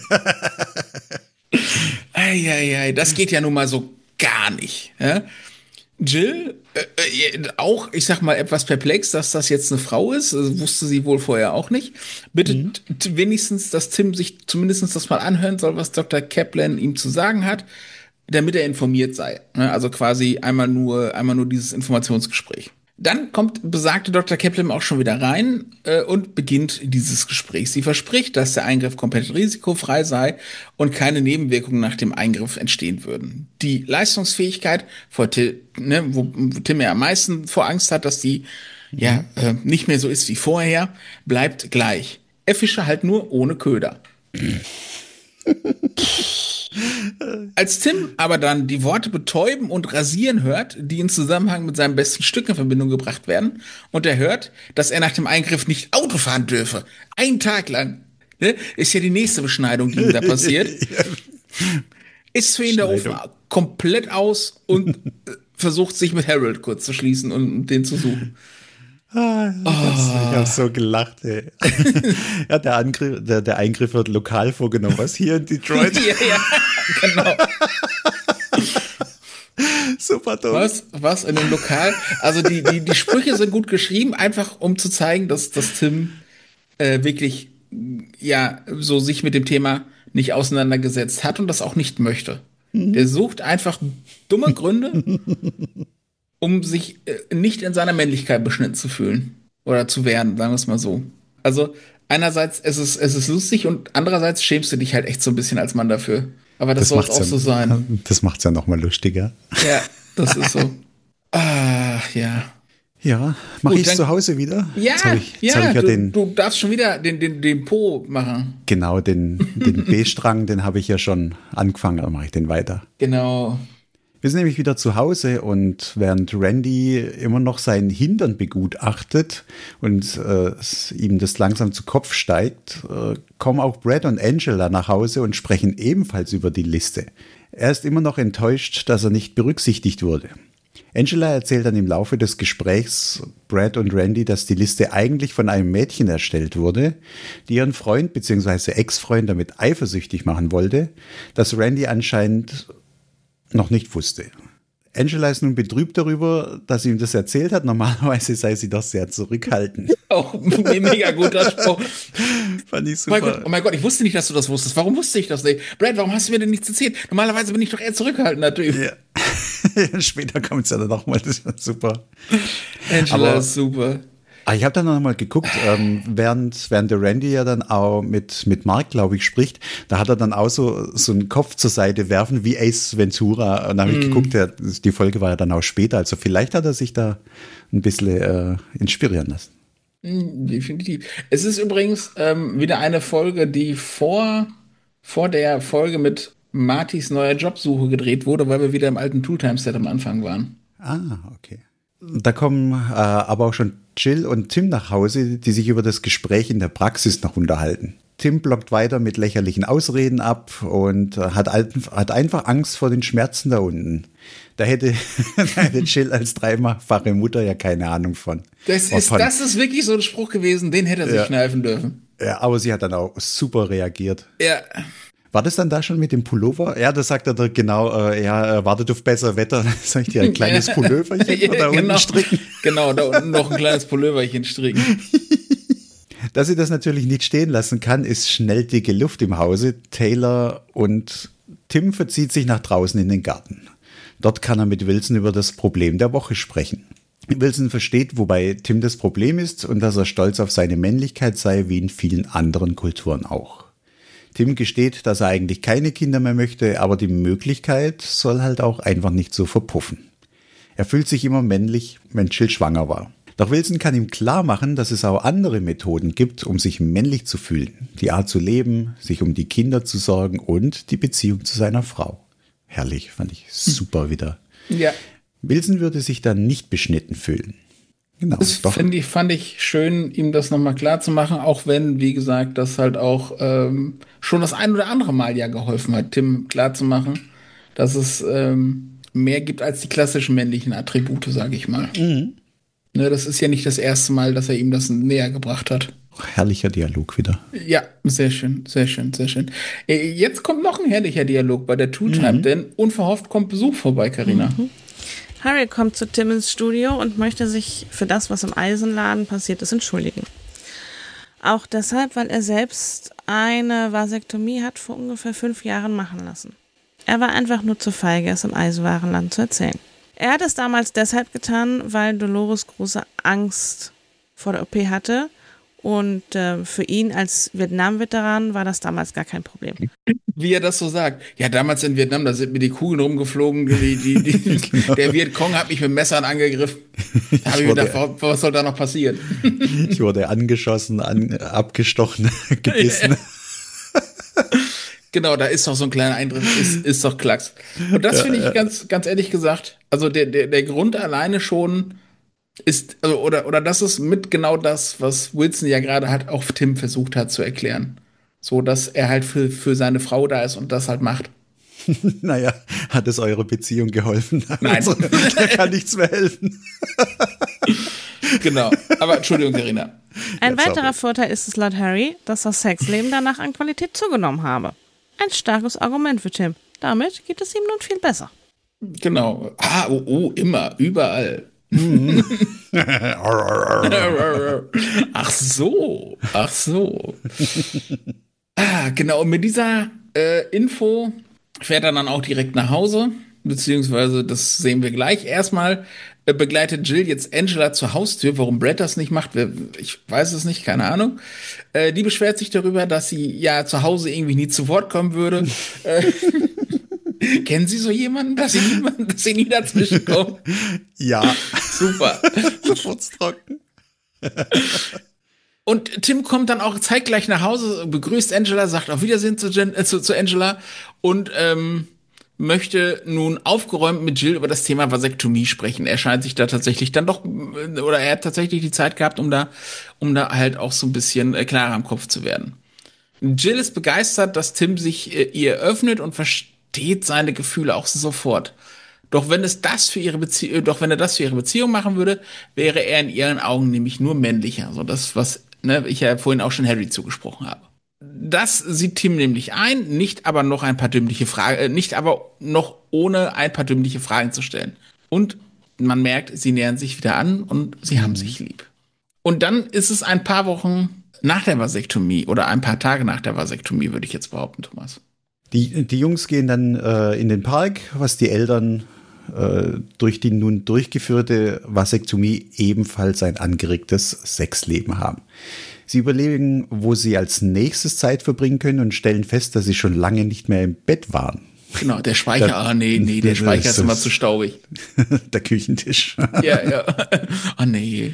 Eieiei, das geht ja nun mal so gar nicht. Ja? Jill, äh, äh, auch, ich sag mal, etwas perplex, dass das jetzt eine Frau ist. Also wusste sie wohl vorher auch nicht. Bitte mhm. t- wenigstens, dass Tim sich zumindest das mal anhören soll, was Doktor Kaplan ihm zu sagen hat, damit er informiert sei. Also quasi einmal nur, einmal nur dieses Informationsgespräch. Dann kommt besagte Doktor Kaplan auch schon wieder rein äh, und beginnt dieses Gespräch. Sie verspricht, dass der Eingriff komplett risikofrei sei und keine Nebenwirkungen nach dem Eingriff entstehen würden. Die Leistungsfähigkeit, vor Tim, ne, wo Tim ja am meisten vor Angst hat, dass die mhm. ja äh, nicht mehr so ist wie vorher, bleibt gleich. Er fische halt nur ohne Köder. Als Tim aber dann die Worte betäuben und rasieren hört, die in Zusammenhang mit seinem besten Stück in Verbindung gebracht werden, und er hört, dass er nach dem Eingriff nicht Auto fahren dürfe, einen Tag lang, ne, ist ja die nächste Beschneidung, die ihm da passiert, ist für ihn der Ofen komplett aus und versucht sich mit Harold kurz zu schließen und den zu suchen. Ah, oh. Ich habe so gelacht, ey. Ja, der, Angriff, der, der Eingriff wird lokal vorgenommen. Was hier in Detroit? Ja, ja, genau. Super dumm. Was? Was? In dem Lokal? Also die, die, die Sprüche sind gut geschrieben, einfach um zu zeigen, dass, dass Tim äh, wirklich ja so sich mit dem Thema nicht auseinandergesetzt hat und das auch nicht möchte. Mhm. Der sucht einfach dumme Gründe, um sich äh, nicht in seiner Männlichkeit beschnitten zu fühlen. Oder zu werden, sagen wir es mal so. Also einerseits es ist es ist lustig und andererseits schämst du dich halt echt so ein bisschen als Mann dafür. Aber das, das soll auch ja, so sein. Das macht's ja noch mal lustiger. Ja, das ist so. Ah, ja. Ja, mache ich zu Hause wieder? Ja, jetzt hab ich, jetzt ja, hab ich ja du, den, du darfst schon wieder den, den, den Po machen. Genau, den, den B-Strang, den habe ich ja schon angefangen, dann mache ich den weiter. Genau. Wir sind nämlich wieder zu Hause und während Randy immer noch seinen Hintern begutachtet und äh, ihm das langsam zu Kopf steigt, äh, kommen auch Brad und Angela nach Hause und sprechen ebenfalls über die Liste. Er ist immer noch enttäuscht, dass er nicht berücksichtigt wurde. Angela erzählt dann im Laufe des Gesprächs Brad und Randy, dass die Liste eigentlich von einem Mädchen erstellt wurde, die ihren Freund bzw. Ex-Freund damit eifersüchtig machen wollte, dass Randy anscheinend noch nicht wusste. Angela ist nun betrübt darüber, dass sie ihm das erzählt hat. Normalerweise sei sie doch sehr zurückhaltend. Auch ein mega guter Spruch. Fand ich super. Oh mein, Gott, oh mein Gott, ich wusste nicht, dass du das wusstest. Warum wusste ich das nicht? Brad, warum hast du mir denn nichts erzählt? Normalerweise bin ich doch eher zurückhaltender Typ. Ja. Später kommt es ja dann nochmal. Das ist super. Angela Aber ist super. Ich habe dann noch mal geguckt, ähm, während, während der Randy ja dann auch mit, mit Mark, glaube ich, spricht, da hat er dann auch so, so einen Kopf zur Seite werfen wie Ace Ventura. Und da habe ich mm. geguckt, der, die Folge war ja dann auch später. Also vielleicht hat er sich da ein bisschen äh, inspirieren lassen. Definitiv. Es ist übrigens ähm, wieder eine Folge, die vor, vor der Folge mit Martys neuer Jobsuche gedreht wurde, weil wir wieder im alten Two-Time-Set am Anfang waren. Ah, okay. Da kommen äh, aber auch schon Jill und Tim nach Hause, die sich über das Gespräch in der Praxis noch unterhalten. Tim blockt weiter mit lächerlichen Ausreden ab und äh, hat, hat einfach Angst vor den Schmerzen da unten. Da hätte, da hätte Jill als dreifache Mutter ja keine Ahnung von. Das ist, von. das ist wirklich so ein Spruch gewesen, den hätte er sich ja. kneifen dürfen. Ja, aber sie hat dann auch super reagiert. Ja. War das dann da schon mit dem Pullover? Ja, da sagt er da genau, äh, ja, wartet auf besser Wetter, soll ich dir ein kleines Pulloverchen ja, da genau. unten stricken? Genau, da unten noch ein kleines Pulloverchen stricken. Dass sie das natürlich nicht stehen lassen kann, ist schnell dicke Luft im Hause. Taylor und Tim verzieht sich nach draußen in den Garten. Dort kann er mit Wilson über das Problem der Woche sprechen. Wilson versteht, wobei Tim das Problem ist und dass er stolz auf seine Männlichkeit sei, wie in vielen anderen Kulturen auch. Tim gesteht, dass er eigentlich keine Kinder mehr möchte, aber die Möglichkeit soll halt auch einfach nicht so verpuffen. Er fühlt sich immer männlich, wenn Jill schwanger war. Doch Wilson kann ihm klar machen, dass es auch andere Methoden gibt, um sich männlich zu fühlen. Die Art zu leben, sich um die Kinder zu sorgen und die Beziehung zu seiner Frau. Herrlich, fand ich super wieder. Ja. Wilson würde sich dann nicht beschnitten fühlen. Genau. Das fand ich, fand ich schön, ihm das nochmal klar zu machen, auch wenn, wie gesagt, das halt auch ähm, schon das ein oder andere Mal ja geholfen hat, Tim klar zu machen, dass es ähm, mehr gibt als die klassischen männlichen Attribute, sage ich mal. Mhm. Ne, das ist ja nicht das erste Mal, dass er ihm das näher gebracht hat. Herrlicher Dialog wieder. Ja, sehr schön, sehr schön, sehr schön. Jetzt kommt noch ein herrlicher Dialog bei der Two-Time, mhm. denn unverhofft kommt Besuch vorbei, Carina. Mhm. Harry kommt zu Tim ins Studio und möchte sich für das, was im Eisenladen passiert ist, entschuldigen. Auch deshalb, weil er selbst eine Vasektomie hat vor ungefähr fünf Jahren machen lassen. Er war einfach nur zu feige, es im Eisenwarenladen zu erzählen. Er hat es damals deshalb getan, weil Dolores große Angst vor der O P hatte und äh, für ihn als Vietnam-Veteran war das damals gar kein Problem. Wie er das so sagt. Ja, damals in Vietnam, da sind mir die Kugeln rumgeflogen, die, die, die, genau. Der Vietcong hat mich mit Messern angegriffen. Da habe ich gedacht, was, was soll da noch passieren? Ich wurde angeschossen, an, abgestochen, gebissen. Genau, da ist doch so ein kleiner Eingriff, ist, ist doch Klacks. Und das ja, finde ich ja. ganz, ganz ehrlich gesagt, also der, der, der Grund alleine schon ist, also, oder, oder das ist mit genau das, was Wilson ja gerade halt auch Tim versucht hat zu erklären. So, dass er halt für, für seine Frau da ist und das halt macht. Naja, hat es eure Beziehung geholfen? Nein. Also, da kann nichts mehr helfen. Genau, aber Entschuldigung, Carina. Ein ja, weiterer Vorteil ist es laut Harry, dass das Sexleben danach an Qualität zugenommen habe. Ein starkes Argument für Tim. Damit geht es ihm nun viel besser. Genau. Ah, oh, oh, immer, überall. Ach so, ach so. Ah, genau, und mit dieser äh, Info fährt er dann auch direkt nach Hause, beziehungsweise, das sehen wir gleich. Erstmal äh, begleitet Jill jetzt Angela zur Haustür. Warum Brad das nicht macht, ich weiß es nicht, keine Ahnung. Äh, die beschwert sich darüber, dass sie ja zu Hause irgendwie nie zu Wort kommen würde. äh, Kennen Sie so jemanden, dass Sie nie, dass Sie nie dazwischen kommen? Ja. Super. Furztrocken. Und Tim kommt dann auch zeitgleich nach Hause, begrüßt Angela, sagt auf Wiedersehen zu, Jen, äh, zu, zu Angela und ähm, möchte nun aufgeräumt mit Jill über das Thema Vasektomie sprechen. Er scheint sich da tatsächlich dann doch, oder er hat tatsächlich die Zeit gehabt, um da, um da halt auch so ein bisschen äh, klarer im Kopf zu werden. Jill ist begeistert, dass Tim sich äh, ihr öffnet und versteht seine Gefühle auch sofort. Doch wenn es das für ihre Beziehung, doch wenn er das für ihre Beziehung machen würde, wäre er in ihren Augen nämlich nur männlicher. So das, was ne, ich ja vorhin auch schon Harry zugesprochen habe. Das sieht Tim nämlich ein, nicht aber noch ein paar dümmliche Fragen, äh, nicht aber noch ohne ein paar dümmliche Fragen zu stellen. Und man merkt, sie nähern sich wieder an und sie haben sich lieb. Und dann ist es ein paar Wochen nach der Vasektomie oder ein paar Tage nach der Vasektomie, würde ich jetzt behaupten, Thomas. Die, die Jungs gehen dann äh, in den Park, was die Eltern äh, durch die nun durchgeführte Vasektomie ebenfalls ein angeregtes Sexleben haben. Sie überlegen, wo sie als nächstes Zeit verbringen können und stellen fest, dass sie schon lange nicht mehr im Bett waren. Genau, der Speicher, da, ah nee, nee, der Speicher ist immer zu staubig. Der Küchentisch. Ja, ja. Ah nee.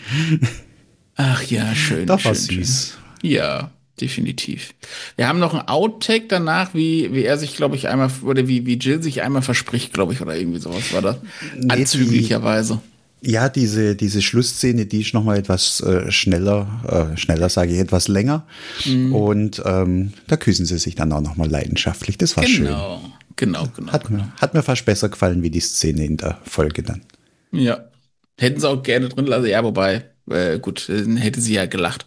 Ach ja, schön. Das war schön, süß. Schön. Ja. Definitiv. Wir haben noch ein Outtake danach, wie, wie er sich, glaube ich, einmal, oder wie, wie Jill sich einmal verspricht, glaube ich, oder irgendwie sowas war das. Nee, anzüglicherweise. Die, ja, diese, diese Schlussszene, die ist noch mal etwas äh, schneller, äh, schneller sage ich, etwas länger. Mhm. Und ähm, da küssen sie sich dann auch noch mal leidenschaftlich. Das war genau. schön. Genau, genau, genau. Hat mir, hat mir fast besser gefallen, wie die Szene in der Folge dann. Ja. Hätten sie auch gerne drin lassen, ja, wobei, äh, gut, dann hätte sie ja gelacht.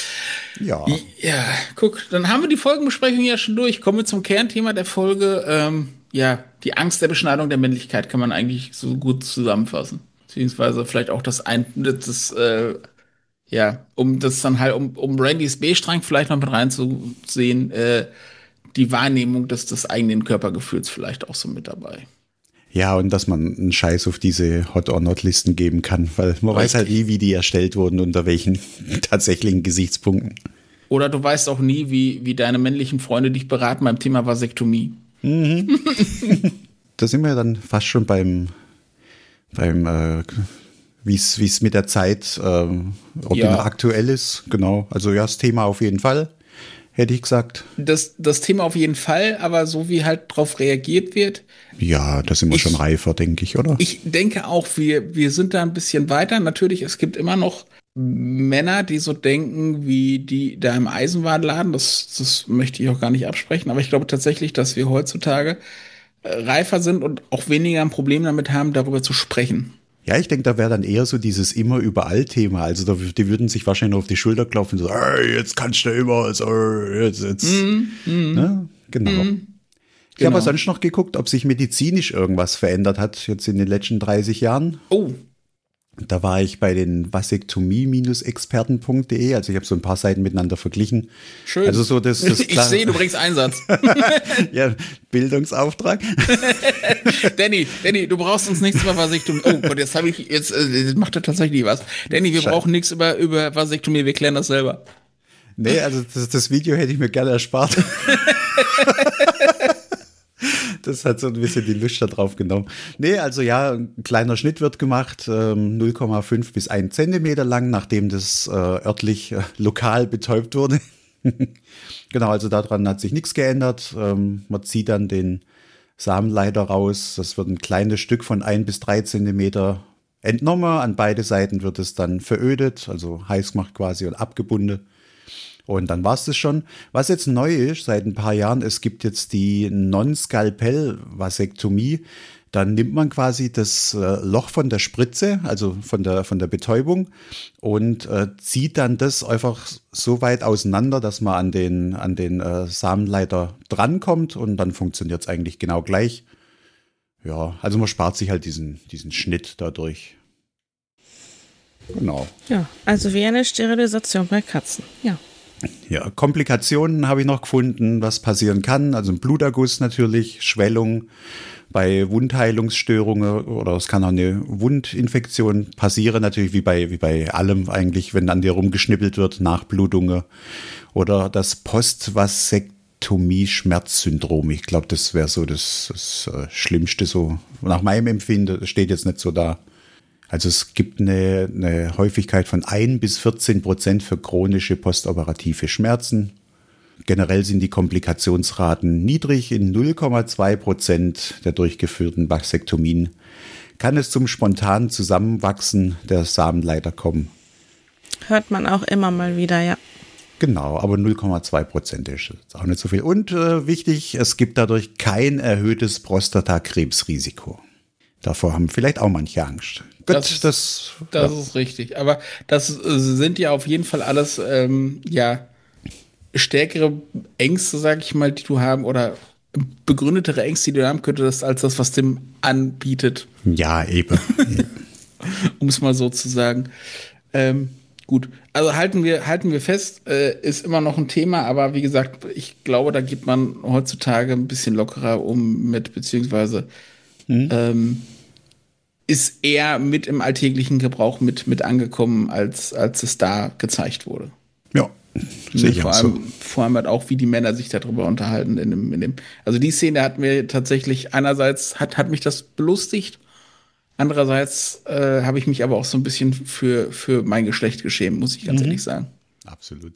Ja. Ja, guck, dann haben wir die Folgenbesprechung ja schon durch. Kommen wir zum Kernthema der Folge. Ähm, ja, die Angst der Beschneidung der Männlichkeit kann man eigentlich so gut zusammenfassen. Beziehungsweise vielleicht auch das ein, das, äh, ja, um das dann halt, um, um Randys B-Strang vielleicht noch mit reinzusehen, äh, die Wahrnehmung des, des eigenen Körpergefühls vielleicht auch so mit dabei. Ja, und dass man einen Scheiß auf diese Hot-or-Not-Listen geben kann, weil man Richtig. weiß halt nie, wie die erstellt wurden, unter welchen tatsächlichen Gesichtspunkten. Oder du weißt auch nie, wie, wie deine männlichen Freunde dich beraten beim Thema Vasektomie. Mhm. Da sind wir dann fast schon beim, beim äh, wie es mit der Zeit, äh, ob Ja. die noch aktuell ist. Genau, also ja, das Thema auf jeden Fall, hätte ich gesagt. Das, das Thema auf jeden Fall, aber so wie halt drauf reagiert wird, Ja, da sind wir Ich- schon reifer, denke ich, oder? ich denke auch, wir, wir sind da ein bisschen weiter. Natürlich, es gibt immer noch Männer, die so denken, wie die da im Eisenwarenladen. Das, das möchte ich auch gar nicht absprechen. Aber ich glaube tatsächlich, dass wir heutzutage äh, reifer sind und auch weniger ein Problem damit haben, darüber zu sprechen. Ja, ich denke, da wäre dann eher so dieses immer überall Thema. Also da, die würden sich wahrscheinlich nur auf die Schulter klopfen und so, ey, jetzt kannst du immer, also, jetzt, jetzt. Ne? Genau. Ich habe Genau. aber sonst noch geguckt, ob sich medizinisch irgendwas verändert hat jetzt in den letzten dreißig Jahren. Oh, Da war ich bei den vasektomie-experten punkt de, also ich habe so ein paar Seiten miteinander verglichen. schön. Also so das, das ich klar- sehe, du bringst Einsatz. ja, Bildungsauftrag. Danny, Danny, du brauchst uns nichts über Vasektomie. Oh Gott, jetzt habe ich, jetzt, äh, jetzt macht er tatsächlich was. Danny, wir Scheiße. brauchen nichts über, über Vasektomie, wir klären das selber. Nee, also das, das Video hätte ich mir gerne erspart. Das hat so ein bisschen die Lust da drauf genommen. Nee, also ja, ein kleiner Schnitt wird gemacht, ähm, null Komma fünf bis ein Zentimeter lang, nachdem das äh, örtlich, äh, lokal betäubt wurde. Genau, also daran hat sich nichts geändert. Ähm, man zieht dann den Samenleiter raus. Das wird ein kleines Stück von ein bis drei Zentimeter entnommen. An beide Seiten wird es dann verödet, also heiß gemacht quasi und abgebunden. Und dann war es das schon. Was jetzt neu ist seit ein paar Jahren, es gibt jetzt die Non-Skalpell-Vasektomie. Dann nimmt man quasi das äh, Loch von der Spritze, also von der, von der Betäubung, und äh, zieht dann das einfach so weit auseinander, dass man an den, an den äh, Samenleiter drankommt, und dann funktioniert es eigentlich genau gleich. Ja, also man spart sich halt diesen, diesen Schnitt dadurch. Genau. Ja, also wie eine Sterilisation bei Katzen. Ja. Ja, Komplikationen habe ich noch gefunden, was passieren kann. Also ein Bluterguss natürlich, Schwellung bei Wundheilungsstörungen, oder es kann auch eine Wundinfektion passieren, natürlich wie bei, wie bei allem eigentlich, wenn an dir rumgeschnippelt wird, Nachblutungen, oder das Postvasektomie-Schmerzsyndrom. Ich glaube, das wäre so das, das äh, Schlimmste, so nach meinem Empfinden, das steht jetzt nicht so da. Also es gibt eine, eine Häufigkeit von ein bis vierzehn Prozent für chronische postoperative Schmerzen. Generell sind die Komplikationsraten niedrig. In null Komma zwei Prozent der durchgeführten Vasektomien kann es zum spontanen Zusammenwachsen der Samenleiter kommen. Hört man auch immer mal wieder, ja. Genau, aber null Komma zwei Prozent ist jetzt auch nicht so viel. Und äh, wichtig, es gibt dadurch kein erhöhtes Prostatakrebsrisiko. Davor haben vielleicht auch manche Angst. Gut, Das ist- das, Das ja. ist richtig. Aber das äh, sind ja auf jeden Fall alles, ähm, ja, stärkere Ängste, sag ich mal, die du haben, oder begründetere Ängste, die du haben könntest, als das, was Tim anbietet, Ja, eben. um es mal so zu sagen. Ähm, gut, also halten wir, halten wir fest, äh, ist immer noch ein Thema, aber wie gesagt, ich glaube, da geht man heutzutage ein bisschen lockerer um mit, beziehungsweise ähm, ist eher mit im alltäglichen Gebrauch mit, mit angekommen, als, als es da gezeigt wurde. Ja, sehe ich vor, auch so. allem, vor allem halt auch, wie die Männer sich darüber unterhalten. In dem, in dem, also die Szene hat mir tatsächlich, einerseits hat, hat mich das belustigt, andererseits äh, habe ich mich aber auch so ein bisschen für, für mein Geschlecht geschämt, muss ich ganz Mhm. ehrlich sagen. Absolut.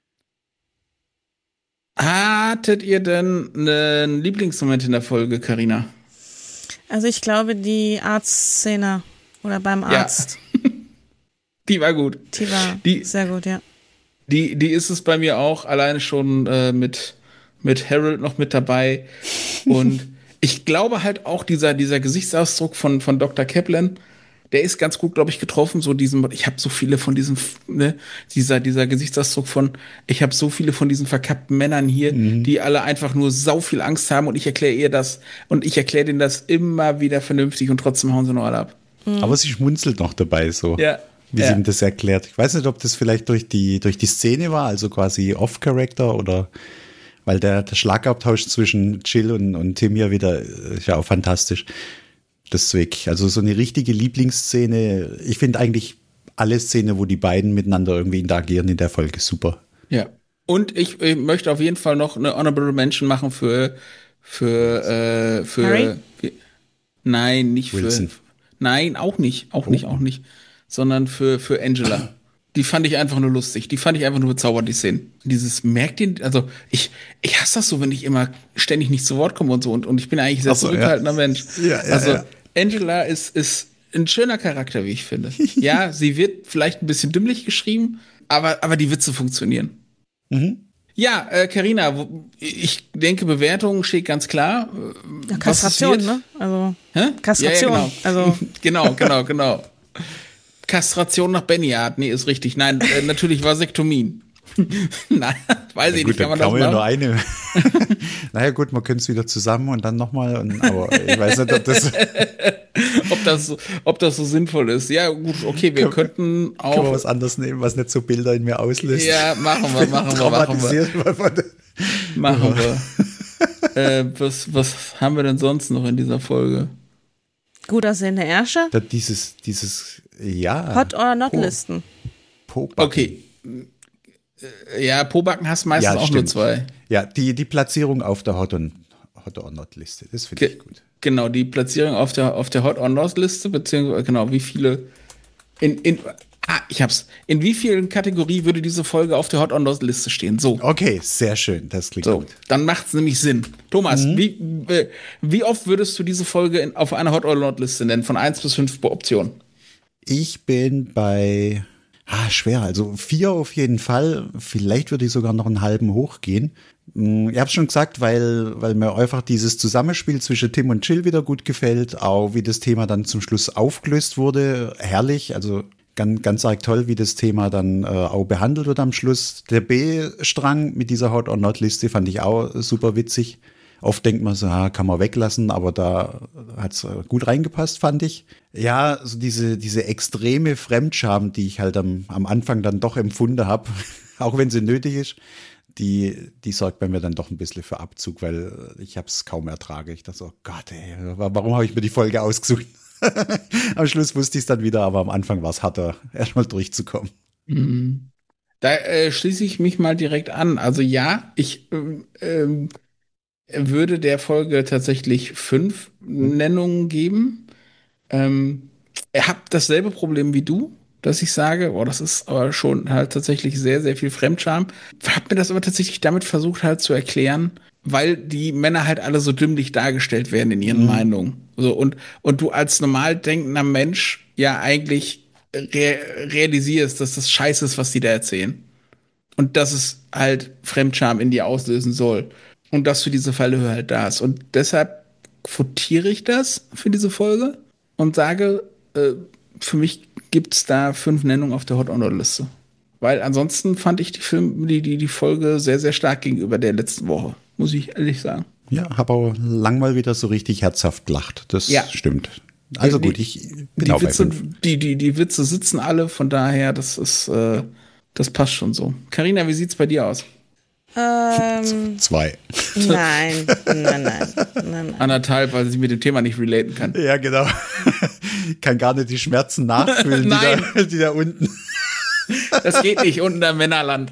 Hattet ihr denn einen Lieblingsmoment in der Folge, Carina? Also ich glaube, die Arztszene oder beim Ja. Arzt, Die war gut. die war Die- sehr gut, ja. Die, die ist es bei mir auch, alleine schon äh, mit, mit Harold noch mit dabei. Und ich glaube halt auch, dieser, dieser Gesichtsausdruck von, von Doktor Kaplan, der ist ganz gut, glaube ich, getroffen. So diesen, ich habe so viele von diesen, ne, dieser, dieser Gesichtsausdruck von, ich habe so viele von diesen verkappten Männern hier, die alle einfach nur sau viel Angst haben, und ich erkläre ihr das und ich erkläre denen das immer wieder vernünftig, und trotzdem hauen sie nur alle ab. Aber sie schmunzelt noch dabei so, Ja. wie ja. sie ihm das erklärt. Ich weiß nicht, ob das vielleicht durch die, durch die Szene war, also quasi Off-Character, oder weil der, der Schlagabtausch zwischen Jill und, und Tim ja wieder äh, ist ja auch fantastisch. Deswegen, also so eine richtige Lieblingsszene. Ich finde eigentlich alle Szenen, wo die beiden miteinander irgendwie interagieren in der Folge, super. Ja. Und ich, ich möchte auf jeden Fall noch eine Honorable Mention machen für für äh, für Harry? Wie, nein, nicht Wilson. für nein, auch nicht, auch nicht, auch nicht, sondern für für Angela. Die fand ich einfach nur lustig. Die fand ich einfach nur bezaubernd, die Szenen. Dieses merkt ihr, also ich ich hasse das so, wenn ich immer ständig nicht zu Wort komme und so und und ich bin eigentlich ein sehr Ach so, zurückhaltender ja. Mensch. Ja, ja, also ja. Angela ist ist ein schöner Charakter, wie ich finde. Ja, sie wird vielleicht ein bisschen dümmlich geschrieben, aber aber die Witze funktionieren. Mhm. Ja, äh, Carina, wo- ich denke, Bewertung steht ganz klar. Ja, Was Kastration, es wird. ne? Also, Hä? Kastration. Ja, ja, genau. Also, genau, genau, genau. Kastration nach Benniart, nee, ist richtig. Nein, äh, natürlich Vasektomien. Nein, weiß Ja, ich gut, nicht, kann dann man das kann man ja nur machen? eine. Naja, gut, man könnte es wieder zusammen und dann nochmal. Aber ich weiß nicht, ob das. ob, das so, ob das so sinnvoll ist. Ja, gut, okay, wir könnten auch. Können wir was anderes nehmen, was nicht so Bilder in mir auslöst? Ja, machen wir, machen wir, machen wir. Traumatisiert war von der- Machen wir. äh, was, was haben wir denn sonst noch in dieser Folge? gut aussehende Ärsche. Da dieses, dieses, ja. Hot or not Po- Listen. Pobacken. Okay. Äh, Ja, Pobacken hast meistens Ja, auch stimmt. nur zwei. Ja, die, die Platzierung auf der Hot, und, Hot or Not Liste, das finde Ge ich gut. Genau, die Platzierung auf der, auf der Hot or Not Liste, beziehungsweise, genau, wie viele, in, in, ah, ich hab's, in wie vielen Kategorien würde diese Folge auf der Hot or Not Liste stehen? So, Okay, sehr schön, das klingt so, gut. dann macht's nämlich Sinn. Thomas, wie, äh, wie oft würdest du diese Folge in, auf einer Hot or Not Liste nennen, von eins bis fünf pro Option? Ich bin bei, ah, schwer, also vier auf jeden Fall. Vielleicht würde ich sogar noch einen halben hochgehen. Hm, Ich habe schon gesagt, weil, weil mir einfach dieses Zusammenspiel zwischen Tim und Jill wieder gut gefällt. Auch wie das Thema dann zum Schluss aufgelöst wurde. Herrlich, also ganz, ganz arg toll, wie das Thema dann äh, auch behandelt wird am Schluss. Der B-Strang mit dieser Hot or Not Liste fand ich auch super witzig. Oft denkt man so, ah, kann man weglassen, aber da hat's äh, gut reingepasst, fand ich. Ja, so diese, diese extreme Fremdscham, die ich halt am, am Anfang dann doch empfunden habe, auch wenn sie nötig ist, die, die sorgt bei mir dann doch ein bisschen für Abzug, weil ich habe es kaum ertrage. Ich dachte so, oh Gott, ey, warum habe ich mir die Folge ausgesucht? Am Schluss wusste ich es dann wieder, aber am Anfang war es harter, erstmal durchzukommen. Mhm. Da äh, schließe ich mich mal direkt an. Also ja, ich ähm, ähm, würde der Folge tatsächlich fünf Nennungen geben. Ähm, ich habe dasselbe Problem wie du, dass ich sage, oh, das ist aber schon halt tatsächlich sehr, sehr viel Fremdscham. Hab mir das aber tatsächlich damit versucht halt zu erklären, weil die Männer halt alle so dümmlich dargestellt werden in ihren Meinungen. So, und, und du als normal denkender Mensch ja eigentlich re realisierst, dass das scheiße ist, was die da erzählen. Und dass es halt Fremdscham in dir auslösen soll. Und dass du diese Fallhöhe halt da hast. Und deshalb quotiere ich das für diese Folge und sage, äh, für mich gibt's da fünf Nennungen auf der Hot or Not Liste. Weil ansonsten fand ich die Film, die, die, die Folge sehr, sehr stark gegenüber der letzten Woche. Muss ich ehrlich sagen. Ja, habe auch lang mal wieder so richtig herzhaft gelacht. Das Ja. stimmt. Also Die- gut, ich bin Die auch bei Witze, fünf. die, die, die Witze sitzen alle, von daher, das ist, äh, das passt schon so. Carina, wie sieht's bei dir aus? Ähm, Zwei. nein, nein, nein, nein, nein. Anderthalb, weil sie mit dem Thema nicht relaten kann. Ja, genau. Kann gar nicht die Schmerzen nachfühlen, die, Nein. da, die da unten. Das geht nicht unten im Männerland.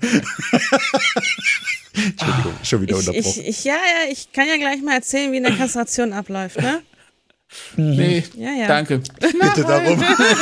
Entschuldigung, schon wieder Ich, unterbrochen. ich, ich, ja, ja, ich kann ja gleich mal erzählen, wie eine Kastration abläuft, ne? Nee, Ja, ja. danke. Bitte darum.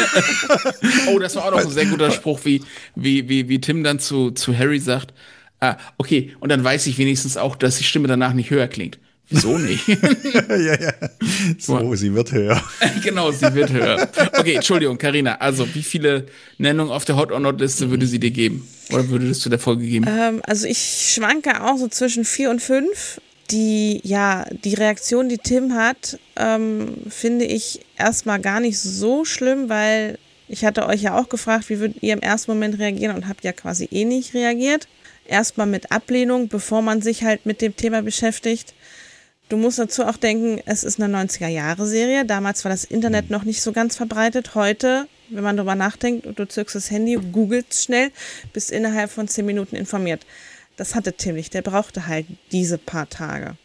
Oh, das war auch noch ein sehr guter Spruch, wie, wie, wie, wie Tim dann zu, zu Harry sagt, ah, okay, und dann weiß ich wenigstens auch, dass die Stimme danach nicht höher klingt. Wieso nicht? ja, ja. So, sie wird höher. Genau, sie wird höher. Okay, Entschuldigung, Carina, also wie viele Nennungen auf der Hot or Not Liste würde sie dir geben? Oder würdest du der Folge geben? Ähm, also ich schwanke auch so zwischen vier und fünf. Die, ja, die Reaktion, die Tim hat, ähm, finde ich erstmal gar nicht so schlimm, weil ich hatte euch ja auch gefragt, wie würdet ihr im ersten Moment reagieren und habt ja quasi eh nicht reagiert. Erstmal mit Ablehnung, bevor man sich halt mit dem Thema beschäftigt. Du musst dazu auch denken, es ist eine neunziger-Jahre-Serie. Damals war das Internet noch nicht so ganz verbreitet. Heute, wenn man darüber nachdenkt und du zückst das Handy, googelst schnell, bist innerhalb von zehn Minuten informiert. Das hatte Tim nicht, der brauchte halt diese paar Tage.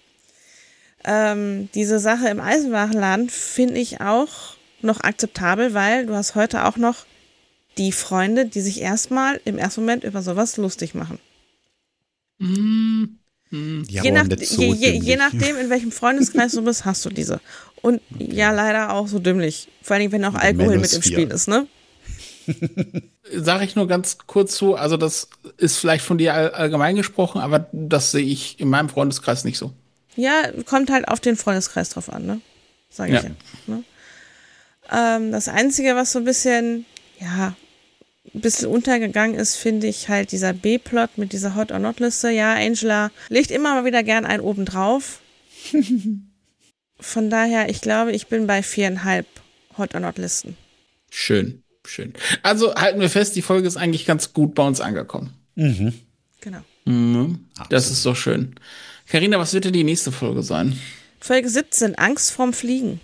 Ähm, diese Sache im Eisenwarenladen finde ich auch noch akzeptabel, weil du hast heute auch noch die Freunde, die sich erstmal im ersten Moment über sowas lustig machen. Mm. Ja, je, aber nach, nicht so je, je, je dümmlich. nachdem, in welchem Freundeskreis du bist, hast du diese. Und ja, leider auch so dümmlich. Vor allem, wenn auch Die Alkohol mit im Manosphere. Spiel ist, ne? Sage ich nur ganz kurz zu, also das ist vielleicht von dir all, allgemein gesprochen, aber das sehe ich in meinem Freundeskreis nicht so. Ja, kommt halt auf den Freundeskreis drauf an, ne? Sag ich ja. Ja. Ne? Ähm, das Einzige, was so ein bisschen, ja, ein bisschen untergegangen ist, finde ich halt dieser B-Plot mit dieser Hot-or-Not-Liste. Ja, Angela legt immer mal wieder gern einen oben drauf. Von daher, ich glaube, ich bin bei viereinhalb Hot-or-Not-Listen. Schön, schön. Also halten wir fest, die Folge ist eigentlich ganz gut bei uns angekommen. Mhm. Genau. Mhm. Das ist doch schön. Carina, was wird denn die nächste Folge sein? Folge siebzehn, Angst vorm Fliegen.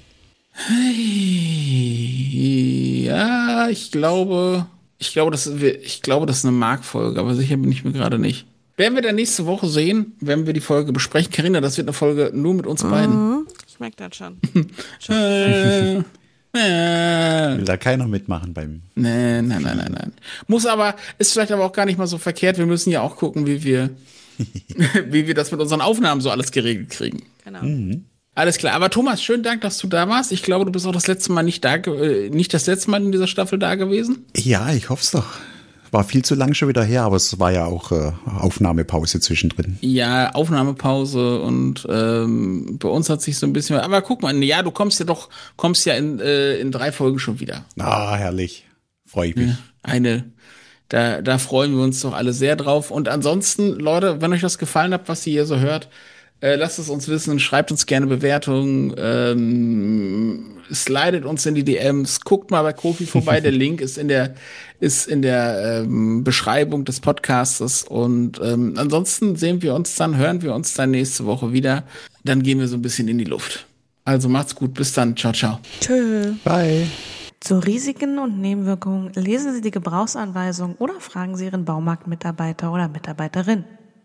Ja, ich glaube, ich glaube, das ist, ich glaube, das ist eine Mark-Folge, aber sicher bin ich mir gerade nicht. Werden wir dann nächste Woche sehen, wenn wir die Folge besprechen. Carina, das wird eine Folge nur mit uns beiden. Mhm. Ich merke das schon. Äh, äh. Will da keiner mitmachen beim. Nee, nein, nein, nein, nein. Muss aber, ist vielleicht aber auch gar nicht mal so verkehrt. Wir müssen ja auch gucken, wie wir, wie wir das mit unseren Aufnahmen so alles geregelt kriegen. Genau. Mhm. Alles klar. Aber Thomas, schönen Dank, dass du da warst. Ich glaube, du bist auch das letzte Mal nicht da, äh, nicht das letzte Mal in dieser Staffel da gewesen. Ja, ich hoffe es doch. War viel zu lang schon wieder her, aber es war ja auch äh, Aufnahmepause zwischendrin. Ja, Aufnahmepause und ähm, bei uns hat sich so ein bisschen. Aber guck mal, ja, du kommst ja doch, kommst ja in, äh, in drei Folgen schon wieder. Ah, herrlich. Freue ich mich. Ja, eine, da, da freuen wir uns doch alle sehr drauf. Und ansonsten, Leute, wenn euch das gefallen hat, was ihr hier so hört, äh, lasst es uns wissen, schreibt uns gerne Bewertungen, ähm, slidet uns in die D Ms, guckt mal bei Kofi vorbei, der Link ist in der, ist in der ähm, Beschreibung des Podcastes. Und ähm, ansonsten sehen wir uns dann, hören wir uns dann nächste Woche wieder. Dann gehen wir so ein bisschen in die Luft. Also macht's gut, bis dann, ciao, ciao. Tschö. Bye. Zu Risiken und Nebenwirkungen lesen Sie die Gebrauchsanweisung oder fragen Sie Ihren Baumarktmitarbeiter oder Mitarbeiterin.